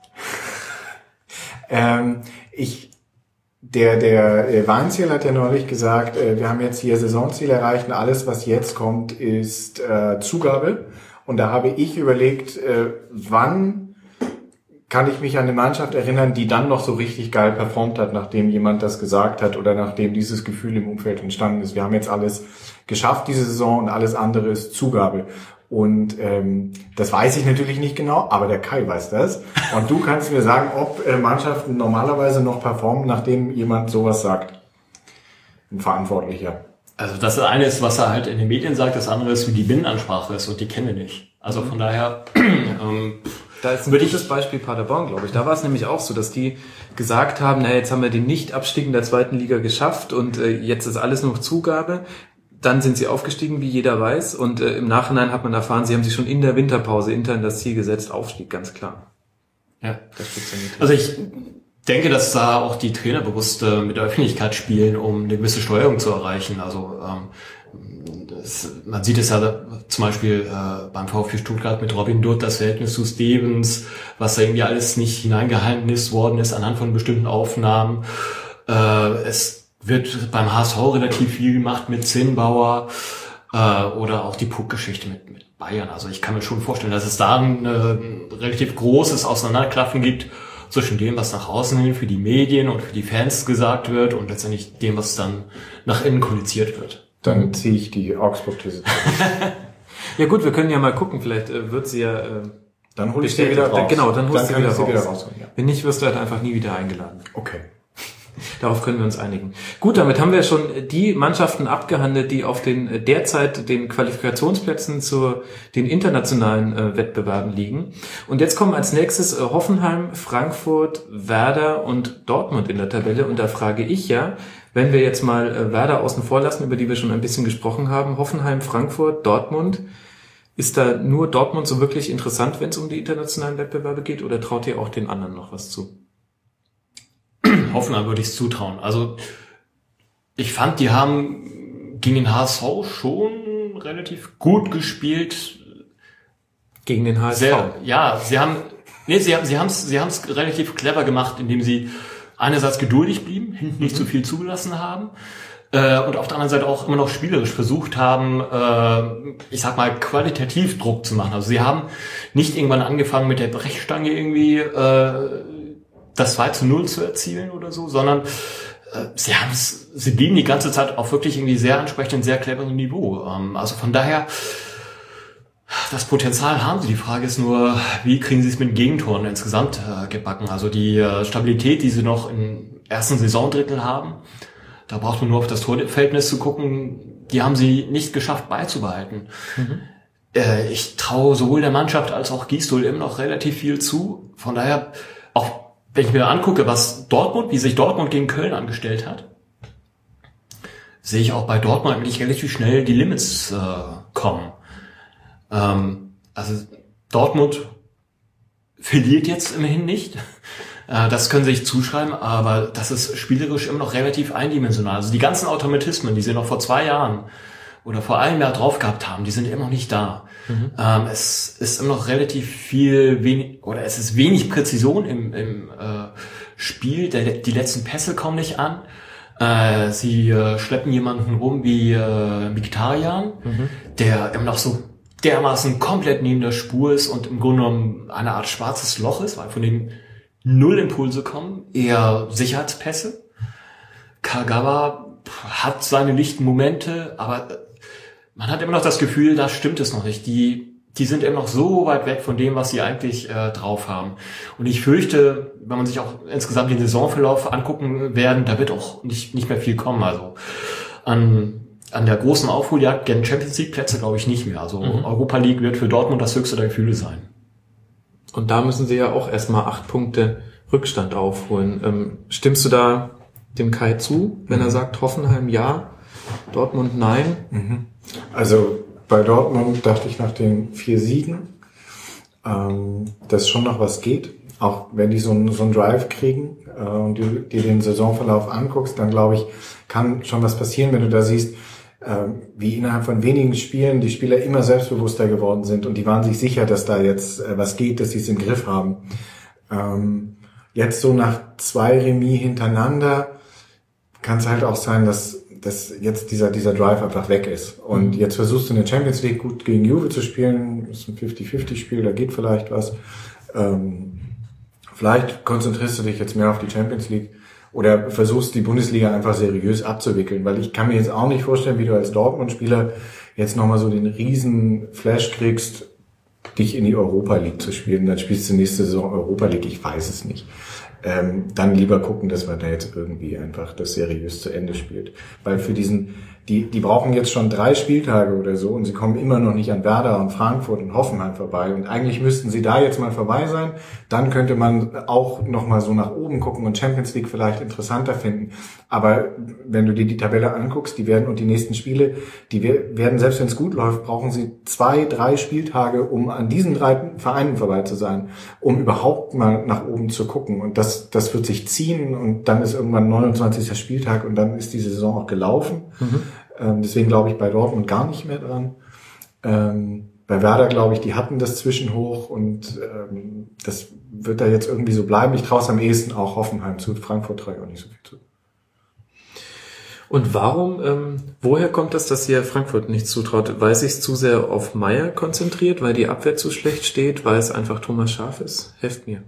ähm, ich, der, der Weinziel hat ja neulich gesagt, äh, wir haben jetzt hier Saisonziel erreicht und alles, was jetzt kommt, ist äh, Zugabe. Und da habe ich überlegt, äh, wann kann ich mich an eine Mannschaft erinnern, die dann noch so richtig geil performt hat, nachdem jemand das gesagt hat oder nachdem dieses Gefühl im Umfeld entstanden ist. Wir haben jetzt alles geschafft diese Saison und alles andere ist Zugabe. Und ähm, das weiß ich natürlich nicht genau, aber der Kai weiß das. Und du kannst mir sagen, ob äh, Mannschaften normalerweise noch performen, nachdem jemand sowas sagt. Ein Verantwortlicher. Also das eine ist, was er halt in den Medien sagt, das andere ist, wie die Binnenansprache ist und die kennen wir nicht. Also von daher... ähm, Da ist ein gutes Beispiel Paderborn, glaube ich. Da war es nämlich auch so, dass die gesagt haben, na jetzt haben wir den Nicht-Abstieg in der zweiten Liga geschafft und äh, jetzt ist alles noch Zugabe. Dann sind sie aufgestiegen, wie jeder weiß. Und äh, im Nachhinein hat man erfahren, sie haben sich schon in der Winterpause intern das Ziel gesetzt, Aufstieg, ganz klar. Ja, das funktioniert. Also ich denke, dass da auch die Trainer bewusst äh, mit der Öffentlichkeit spielen, um eine gewisse Steuerung zu erreichen. Also ähm, das, man sieht es ja zum Beispiel äh, beim VfB Stuttgart mit Robin Dutt, das Verhältnis zu Stevens, was da irgendwie alles nicht hineingeheimnisst worden ist anhand von bestimmten Aufnahmen. Äh, es wird beim H S V relativ viel gemacht mit Zinnbauer äh, oder auch die Puck-Geschichte mit, mit Bayern. Also ich kann mir schon vorstellen, dass es da ein äh, relativ großes Auseinanderklaffen gibt zwischen dem, was nach außen hin für die Medien und für die Fans gesagt wird und letztendlich dem, was dann nach innen kommuniziert wird. Dann ziehe ich die Augsburg-These. Ja gut, wir können ja mal gucken, vielleicht äh, wird sie ja... Äh, dann hol ich sie wieder raus. Genau, dann holst du sie wieder, sie wieder raus. raus. Ja. Wenn nicht, wirst du halt einfach nie wieder eingeladen. Okay. Darauf können wir uns einigen. Gut, damit haben wir schon die Mannschaften abgehandelt, die auf den derzeit den Qualifikationsplätzen zu den internationalen äh, Wettbewerben liegen. Und jetzt kommen als nächstes äh, Hoffenheim, Frankfurt, Werder und Dortmund in der Tabelle. Und da frage ich ja, wenn wir jetzt mal äh, Werder außen vor lassen, über die wir schon ein bisschen gesprochen haben, Hoffenheim, Frankfurt, Dortmund, Ist da nur Dortmund so wirklich interessant, wenn es um die internationalen Wettbewerbe geht, oder traut ihr auch den anderen noch was zu? Hoffenheim würde ich es zutrauen. Also ich fand, die haben gegen den H S V schon relativ gut gespielt. Gegen den H S V? Sehr, ja, sie haben, nee, sie haben, sie haben es, sie haben es relativ clever gemacht, indem sie einerseits geduldig blieben, hinten nicht zu viel zugelassen haben, äh, und auf der anderen Seite auch immer noch spielerisch versucht haben, äh, ich sag mal, qualitativ Druck zu machen. Also sie haben nicht irgendwann angefangen mit der Brechstange irgendwie, äh, das zwei zu null zu erzielen oder so, sondern äh, sie haben es, sie blieben die ganze Zeit auf wirklich irgendwie sehr ansprechenden, sehr cleveren Niveau. Ähm, also von daher, das Potenzial haben sie. Die Frage ist nur, wie kriegen sie es mit Gegentoren insgesamt äh, gebacken? Also die äh, Stabilität, die sie noch im ersten Saisondrittel haben, da braucht man nur auf das Torverhältnis zu gucken, die haben sie nicht geschafft beizubehalten. Mhm. Äh, ich traue sowohl der Mannschaft als auch Gisdol immer noch relativ viel zu. Von daher, auch wenn ich mir angucke, was Dortmund, wie sich Dortmund gegen Köln angestellt hat, sehe ich auch bei Dortmund eigentlich relativ schnell die Limits äh, kommen. Ähm, also Dortmund verliert jetzt immerhin nicht. Äh, das können sie sich zuschreiben, aber das ist spielerisch immer noch relativ eindimensional. Also die ganzen Automatismen, die sie noch vor zwei Jahren oder vor einem Jahr drauf gehabt haben, die sind immer noch nicht da. Mhm. Ähm, es ist immer noch relativ viel wenig, oder es ist wenig Präzision im, im äh, Spiel. Der, die letzten Pässe kommen nicht an. Äh, sie äh, schleppen jemanden rum wie äh, Mkhitaryan, mhm. der immer noch so dermaßen komplett neben der Spur ist und im Grunde genommen eine Art schwarzes Loch ist, weil von den null Impulse kommen, eher Sicherheitspässe. Kagawa hat seine lichten Momente, aber man hat immer noch das Gefühl, da stimmt es noch nicht. Die, die sind immer noch so weit weg von dem, was sie eigentlich äh, drauf haben. Und ich fürchte, wenn man sich auch insgesamt den Saisonverlauf angucken werden, da wird auch nicht, nicht mehr viel kommen. Also an An der großen Aufholjagd gegen Champions League Plätze glaube ich nicht mehr. Also mhm. Europa League wird für Dortmund das höchste der Gefühle sein. Und da müssen sie ja auch erstmal acht Punkte Rückstand aufholen. Ähm, stimmst du da dem Kai zu, wenn mhm. er sagt Hoffenheim ja, Dortmund nein? Mhm. Also bei Dortmund dachte ich nach den vier Siegen, ähm, dass schon noch was geht. Auch wenn die so einen, so einen Drive kriegen äh, und du dir den Saisonverlauf anguckst, dann glaube ich, kann schon was passieren, wenn du da siehst, ähm, wie innerhalb von wenigen Spielen die Spieler immer selbstbewusster geworden sind und die waren sich sicher, dass da jetzt äh, was geht, dass sie es im Griff haben. Ähm, jetzt so nach zwei Remis hintereinander kann es halt auch sein, dass, dass jetzt dieser, dieser Drive einfach weg ist. Und mhm. jetzt versuchst du in der Champions League gut gegen Juve zu spielen, das ist ein fünfzig fünfzig Spiel, da geht vielleicht was. Ähm, vielleicht konzentrierst du dich jetzt mehr auf die Champions League oder versuchst die Bundesliga einfach seriös abzuwickeln, weil ich kann mir jetzt auch nicht vorstellen, wie du als Dortmund-Spieler jetzt nochmal so den riesen Flash kriegst, dich in die Europa League zu spielen. Dann spielst du nächste Saison Europa League, ich weiß es nicht. Ähm, dann lieber gucken, dass man da jetzt irgendwie einfach das seriös zu Ende spielt. Weil für diesen, die, die brauchen jetzt schon drei Spieltage oder so und sie kommen immer noch nicht an Werder und Frankfurt und Hoffenheim vorbei. Und eigentlich müssten sie da jetzt mal vorbei sein. Dann könnte man auch nochmal so nach oben gucken und Champions League vielleicht interessanter finden. Aber wenn du dir die Tabelle anguckst, die werden und die nächsten Spiele, die werden, selbst wenn es gut läuft, brauchen sie zwei, drei Spieltage, um an diesen drei Vereinen vorbei zu sein, um überhaupt mal nach oben zu gucken. Und das, das wird sich ziehen und dann ist irgendwann neunundzwanzigster Spieltag und dann ist die Saison auch gelaufen. Mhm. Ähm, deswegen glaube ich bei Dortmund gar nicht mehr dran. Ähm, bei Werder glaube ich, die hatten das Zwischenhoch und ähm, das wird da jetzt irgendwie so bleiben. Ich traue es am ehesten auch Hoffenheim zu. Frankfurt traue ich auch nicht so viel zu. Und warum, ähm, woher kommt das, dass ihr Frankfurt nicht zutraut? Weil sich zu sehr auf Meier konzentriert, weil die Abwehr zu schlecht steht, weil es einfach Thomas Schaaf ist? Helft mir.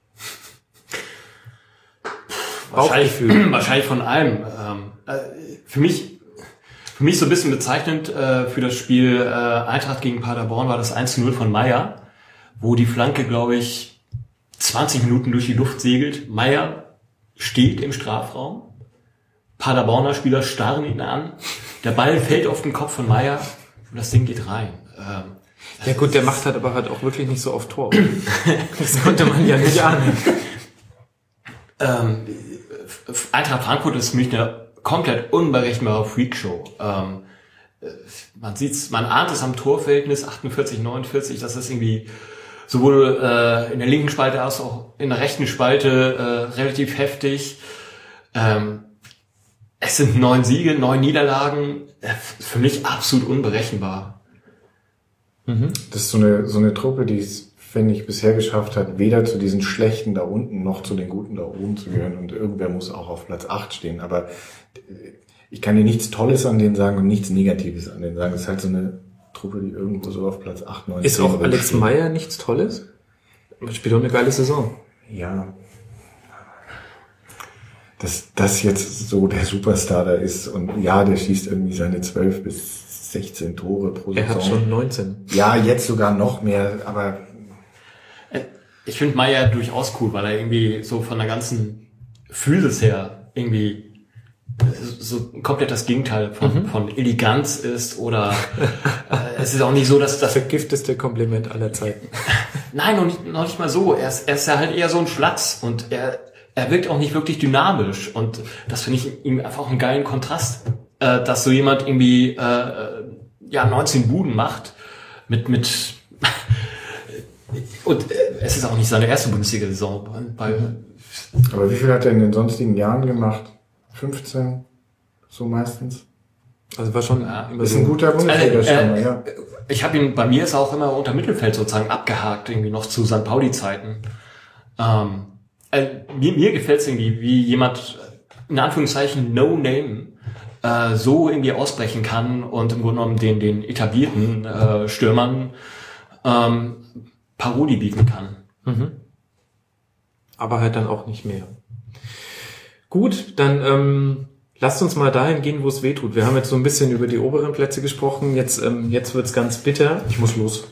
Wahrscheinlich, wahrscheinlich von allem. Ähm, äh, für mich, für mich so ein bisschen bezeichnend äh, für das Spiel äh, Eintracht gegen Paderborn war das eins zu null von Meier, wo die Flanke, glaube ich, zwanzig Minuten durch die Luft segelt. Meier steht im Strafraum. Paderborner Spieler starren ihn an. Der Ball fällt auf den Kopf von Meier und das Ding geht rein. Ähm, ja gut, der macht halt aber halt auch wirklich nicht so oft Tor. Das konnte man ja nicht ahnen. Ähm, Eintracht Frankfurt ist für mich eine komplett unberechenbare Freakshow. Ähm, man sieht's, man ahnt es am Torverhältnis achtundvierzig neunundvierzig, dass das irgendwie sowohl äh, in der linken Spalte als auch in der rechten Spalte äh, relativ heftig. Ähm, es sind neun Siege, neun Niederlagen, äh, für mich absolut unberechenbar. Mhm. Das ist so eine so eine Truppe, die es, finde ich, bisher geschafft hat, weder zu diesen Schlechten da unten noch zu den Guten da oben zu gehören. Und irgendwer muss auch auf Platz acht stehen. Aber ich kann dir nichts Tolles an denen sagen und nichts Negatives an denen sagen. Es ist halt so eine Truppe, die irgendwo so auf Platz acht, neun, Ist zehn auch Alex steht. Meyer nichts Tolles? Er spielt auch eine geile Saison. Ja. Dass das jetzt so der Superstar da ist und ja, der schießt irgendwie seine zwölf bis sechzehn Tore pro Saison. Er hat schon neunzehn. Ja, jetzt sogar noch mehr, aber Ich finde Meyer durchaus cool, weil er irgendwie so von der ganzen Physis her irgendwie so komplett das Gegenteil von, mhm. von Eleganz ist oder äh, es ist auch nicht so, dass das vergifteste Kompliment aller Zeiten. Nein, noch nicht, noch nicht mal so. Er ist, er ist ja halt eher so ein Schlacks und er, er wirkt auch nicht wirklich dynamisch und das finde ich ihm einfach einen geilen Kontrast, äh, dass so jemand irgendwie äh, ja neunzehn Buden macht mit mit und äh, es ist auch nicht seine erste Bundesliga-Saison. Bei, aber wie viel hat er in den sonstigen Jahren gemacht? fünfzehn, so meistens. Also war schon ja, ist ein guter Bundesliga-Stürmer, äh, äh, ja. Ich habe ihn, bei mir ist er auch immer unter Mittelfeld sozusagen abgehakt, irgendwie noch zu Sankt Pauli-Zeiten. Ähm, äh, mir, mir gefällt es irgendwie, wie jemand, in Anführungszeichen, No-Name, äh, so irgendwie ausbrechen kann und im Grunde genommen den, den etablierten äh, Stürmern ähm, Paroli bieten kann. Mhm. Aber halt dann auch nicht mehr. Gut, dann ähm, lasst uns mal dahin gehen, wo es weh tut. Wir haben jetzt so ein bisschen über die oberen Plätze gesprochen. Jetzt ähm, jetzt wird's ganz bitter. Ich muss los.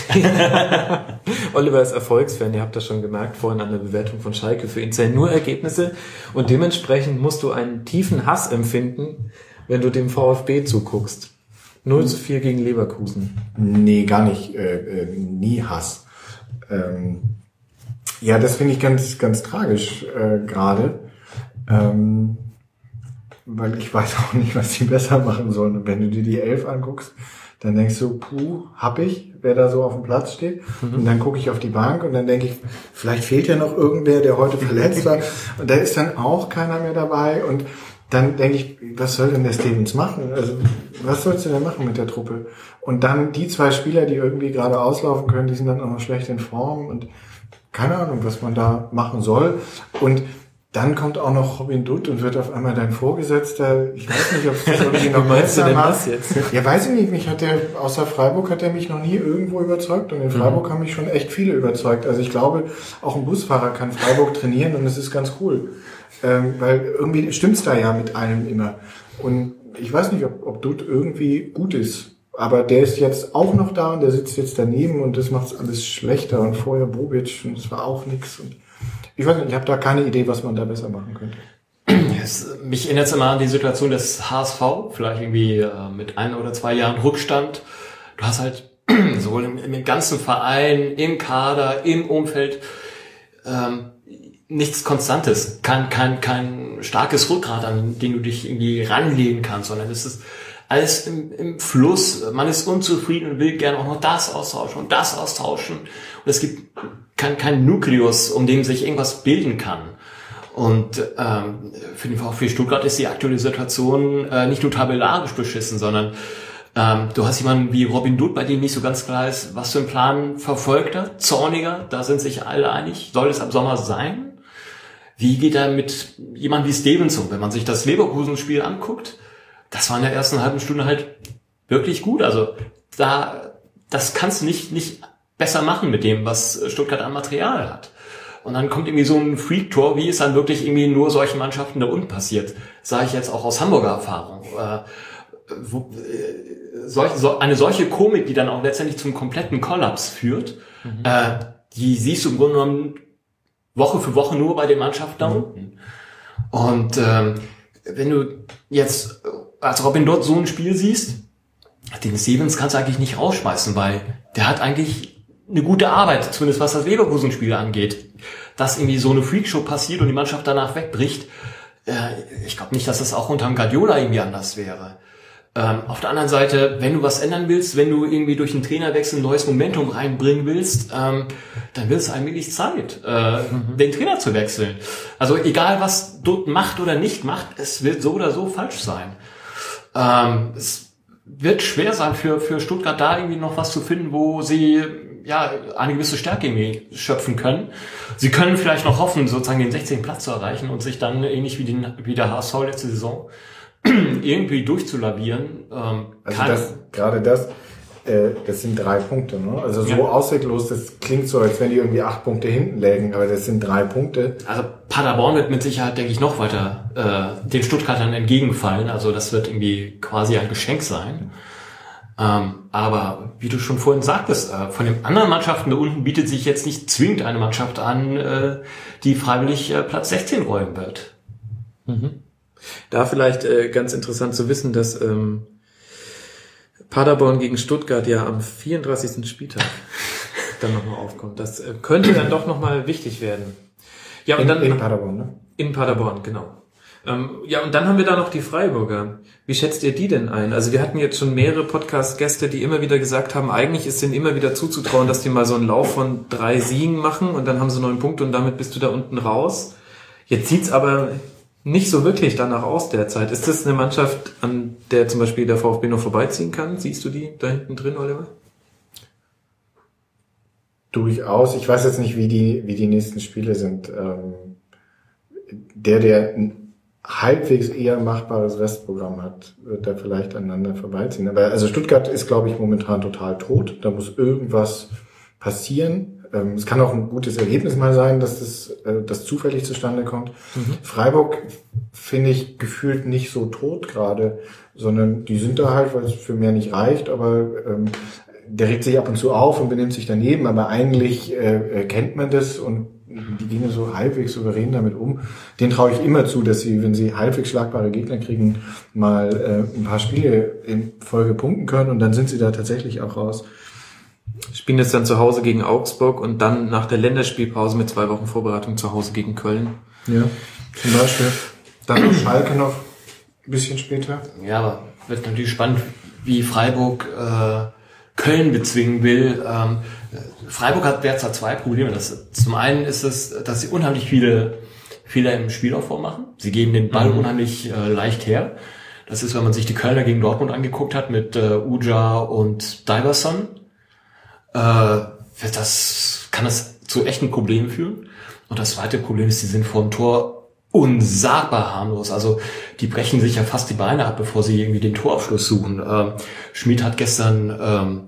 Oliver ist Erfolgsfan, ihr habt das schon gemerkt vorhin an der Bewertung von Schalke. Für ihn zählen nur Ergebnisse und dementsprechend musst du einen tiefen Hass empfinden, wenn du dem VfB zuguckst. null zu vier gegen Leverkusen. Nee, gar nicht. Äh, äh, nie Hass. Ähm, ja, das finde ich ganz ganz tragisch äh, gerade. Ähm, weil ich weiß auch nicht, was die besser machen sollen. Und wenn du dir die Elf anguckst, dann denkst du, puh, hab ich, wer da so auf dem Platz steht. Mhm. Und dann gucke ich auf die Bank und dann denke ich, vielleicht fehlt ja noch irgendwer, der heute verletzt war. Und da ist dann auch keiner mehr dabei. Und dann denke ich, was soll denn der Stevens machen? Also, was sollst du denn machen mit der Truppe? Und dann die zwei Spieler, die irgendwie gerade auslaufen können, die sind dann auch noch schlecht in Form. Und keine Ahnung, was man da machen soll. Und dann kommt auch noch Robin Dutt und wird auf einmal dein Vorgesetzter. Ich weiß nicht, ob es das irgendwie noch besser macht. Jetzt? Ja, weiß ich nicht. Mich hat der, außer Freiburg hat er mich noch nie irgendwo überzeugt. Und in Freiburg mhm. haben mich schon echt viele überzeugt. Also ich glaube, auch ein Busfahrer kann Freiburg trainieren und es ist ganz cool. Ähm, weil irgendwie stimmt's da ja mit allem immer. Und ich weiß nicht, ob, ob Dutt irgendwie gut ist. Aber der ist jetzt auch noch da und der sitzt jetzt daneben und das macht's alles schlechter. Und vorher Bobic und das war auch nix. Und ich weiß nicht, ich habe da keine Idee, was man da besser machen könnte. Es, mich erinnert es immer an die Situation des H S V, vielleicht irgendwie äh, mit ein oder zwei Jahren Rückstand. Du hast halt sowohl im, im ganzen Verein, im Kader, im Umfeld ähm, nichts Konstantes, kein, kein, kein starkes Rückgrat, an den du dich irgendwie ranlehnen kannst, sondern es ist alles im, im Fluss. Man ist unzufrieden und will gerne auch noch das austauschen und das austauschen. Und es gibt kein, kein Nukleus, um den sich irgendwas bilden kann. Und ähm, für den VfB Stuttgart ist die aktuelle Situation äh, nicht nur tabellarisch beschissen, sondern ähm, du hast jemanden wie Robin Dutt, bei dem nicht so ganz klar ist, was für einen Plan verfolgt er. Zorniger, da sind sich alle einig. Soll es ab Sommer sein? Wie geht er mit jemandem wie Stevens um? Wenn man sich das Leverkusen-Spiel anguckt, das war in der ersten halben Stunde halt wirklich gut. Also da, das kannst du nicht nicht besser machen mit dem, was Stuttgart an Material hat. Und dann kommt irgendwie so ein Freak-Tor, wie es dann wirklich irgendwie nur solchen Mannschaften da unten passiert. Sage ich jetzt auch aus Hamburger Erfahrung. Äh, wo, äh, solch, so, eine solche Komik, die dann auch letztendlich zum kompletten Kollaps führt, mhm. äh, die siehst du im Grunde genommen Woche für Woche nur bei den Mannschaften da unten. Und ähm, wenn du jetzt als Robin dort so ein Spiel siehst, den Stevens kannst du eigentlich nicht rausschmeißen, weil der hat eigentlich eine gute Arbeit, zumindest was das Leverkusen-Spiel angeht. Dass irgendwie so eine Freakshow passiert und die Mannschaft danach wegbricht, äh, ich glaube nicht, dass das auch unter dem Guardiola irgendwie anders wäre. Ähm, auf der anderen Seite, wenn du was ändern willst, wenn du irgendwie durch einen Trainerwechsel ein neues Momentum reinbringen willst, ähm, dann wird es eigentlich Zeit, äh, mhm. den Trainer zu wechseln. Also egal, was Dutt macht oder nicht macht, es wird so oder so falsch sein. Ähm, es wird schwer sein für für Stuttgart da irgendwie noch was zu finden, wo sie ja eine gewisse Stärke irgendwie schöpfen können. Sie können vielleicht noch hoffen, sozusagen den sechzehnten Platz zu erreichen und sich dann ähnlich wie, den, wie der H S V letzte Saison irgendwie durchzulavieren. Ähm, also das, gerade das, äh, das sind drei Punkte, ne? Also so ja. ausweglos, das klingt so, als wenn die irgendwie acht Punkte hinten lägen, aber das sind drei Punkte. Also Paderborn wird mit Sicherheit, denke ich, noch weiter äh, den Stuttgartern entgegenfallen. Also das wird irgendwie quasi ein Geschenk sein. Ähm, aber wie du schon vorhin sagtest, äh, von den anderen Mannschaften da unten bietet sich jetzt nicht zwingend eine Mannschaft an, äh, die freiwillig äh, Platz sechzehn räumen wird. Mhm. Da vielleicht äh, ganz interessant zu wissen, dass ähm, Paderborn gegen Stuttgart ja am vierunddreißigsten Spieltag dann nochmal aufkommt. Das äh, könnte dann doch nochmal wichtig werden. Ja, und in, dann in Paderborn, ne? In Paderborn, genau. Ähm, ja, und dann haben wir da noch die Freiburger. Wie schätzt ihr die denn ein? Also wir hatten jetzt schon mehrere Podcast-Gäste, die immer wieder gesagt haben, eigentlich ist denen immer wieder zuzutrauen, dass die mal so einen Lauf von drei Siegen machen und dann haben sie neun Punkte und damit bist du da unten raus. Jetzt sieht's aber nicht so wirklich danach aus derzeit. Ist das eine Mannschaft, an der zum Beispiel der VfB noch vorbeiziehen kann? Siehst du die da hinten drin, Oliver? Durchaus. Ich weiß jetzt nicht, wie die, wie die nächsten Spiele sind. Ähm, der, der ein halbwegs eher machbares Restprogramm hat, wird da vielleicht aneinander vorbeiziehen. Aber also Stuttgart ist, glaube ich, momentan total tot. Da muss irgendwas passieren. Ähm, es kann auch ein gutes Ergebnis mal sein, dass das, äh, das zufällig zustande kommt. Mhm. Freiburg finde ich gefühlt nicht so tot gerade, sondern die sind da halt, weil es für mehr nicht reicht, aber ähm, der regt sich ab und zu auf und benimmt sich daneben, aber eigentlich äh, kennt man das und die gehen so halbwegs souverän damit um. Den traue ich immer zu, dass sie, wenn sie halbwegs schlagbare Gegner kriegen, mal äh, ein paar Spiele in Folge punkten können und dann sind sie da tatsächlich auch raus. Spielen jetzt dann zu Hause gegen Augsburg und dann nach der Länderspielpause mit zwei Wochen Vorbereitung zu Hause gegen Köln. Ja, zum Beispiel. Dann Schalke noch ein bisschen später. Ja, aber wird natürlich spannend, wie Freiburg äh, Köln bezwingen will. Ähm, Freiburg hat derzeit zwei Probleme. Das, zum einen ist es, dass sie unheimlich viele Fehler im Spielaufbau machen. Sie geben den Ball mhm. unheimlich äh, leicht her. Das ist, wenn man sich die Kölner gegen Dortmund angeguckt hat mit äh, Uja und Diverson, äh, das kann das zu echten Problemen führen. Und das zweite Problem ist, sie sind vor dem Tor unsagbar harmlos. Also die brechen sich ja fast die Beine ab, bevor sie irgendwie den Torabschluss suchen. Ähm, Schmid hat gestern ähm,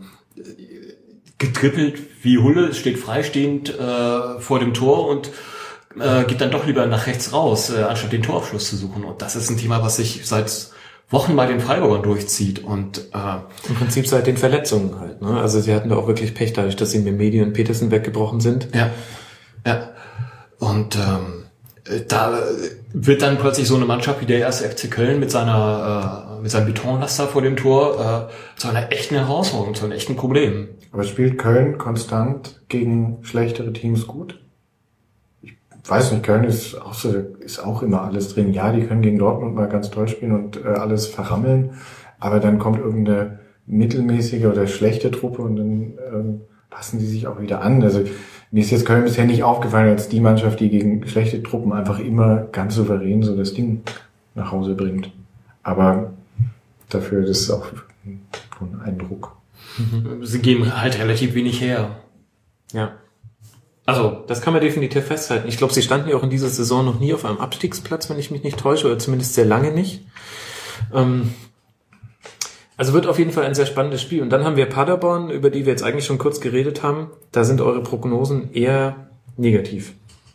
getrippelt wie Hulle, steht freistehend äh, vor dem Tor und äh, geht dann doch lieber nach rechts raus, äh, anstatt den Torabschluss zu suchen. Und das ist ein Thema, was sich seit Wochen bei den Freiburgern durchzieht. Und äh, im Prinzip seit den Verletzungen halt. Ne? Also sie hatten da auch wirklich Pech dadurch, dass sie mit Medi und Petersen weggebrochen sind. Ja, ja. Und ähm, da wird dann plötzlich so eine Mannschaft wie der erste F C Köln mit seiner äh, mit seinem Betonlaster vor dem Tor äh, zu einer echten Herausforderung, zu einem echten Problem. Aber spielt Köln konstant gegen schlechtere Teams gut? Ich weiß nicht, Köln ist auch so, ist auch immer alles drin. Ja, die können gegen Dortmund mal ganz toll spielen und äh, alles verrammeln, aber dann kommt irgendeine mittelmäßige oder schlechte Truppe und dann ähm, passen die sich auch wieder an. Also mir ist jetzt Köln bisher nicht aufgefallen als die Mannschaft, die gegen schlechte Truppen einfach immer ganz souverän so das Ding nach Hause bringt. Aber dafür ist es auch ein Eindruck. Sie geben halt relativ wenig her. Ja. Also, das kann man definitiv festhalten. Ich glaube, sie standen ja auch in dieser Saison noch nie auf einem Abstiegsplatz, wenn ich mich nicht täusche, oder zumindest sehr lange nicht. Ähm, also wird auf jeden Fall ein sehr spannendes Spiel. Und dann haben wir Paderborn, über die wir jetzt eigentlich schon kurz geredet haben. Da sind eure Prognosen eher negativ.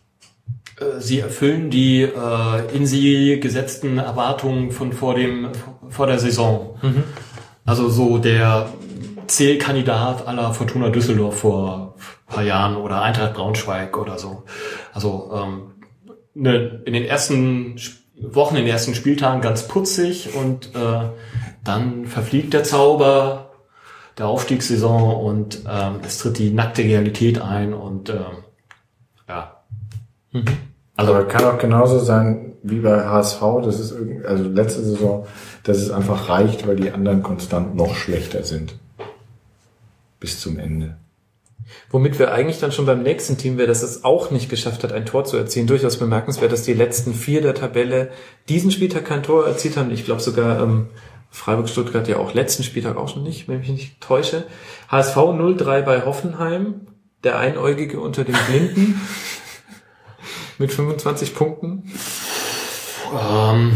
Sie erfüllen die äh, in sie gesetzten Erwartungen von vor dem vor der Saison. Mhm. Also so der Zählkandidat à la Fortuna Düsseldorf vor ein paar Jahren oder Eintracht Braunschweig oder so. Also ähm, ne, in den ersten Wochen, in den ersten Spieltagen ganz putzig und äh, dann verfliegt der Zauber der Aufstiegssaison und ähm, es tritt die nackte Realität ein und ähm, ja. Mhm. Also kann auch genauso sein, wie bei H S V, das ist irgendwie, also letzte Saison, dass es einfach reicht, weil die anderen konstant noch schlechter sind. Bis zum Ende. Womit wir eigentlich dann schon beim nächsten Team wäre, das es auch nicht geschafft hat, ein Tor zu erzielen. Durchaus bemerkenswert, dass die letzten vier der Tabelle diesen Spieltag kein Tor erzielt haben. Ich glaube sogar ähm, Freiburg-Stuttgart ja auch letzten Spieltag auch schon nicht, wenn ich mich nicht täusche. H S V null drei bei Hoffenheim, der Einäugige unter den Blinden mit fünfundzwanzig Punkten. Ähm,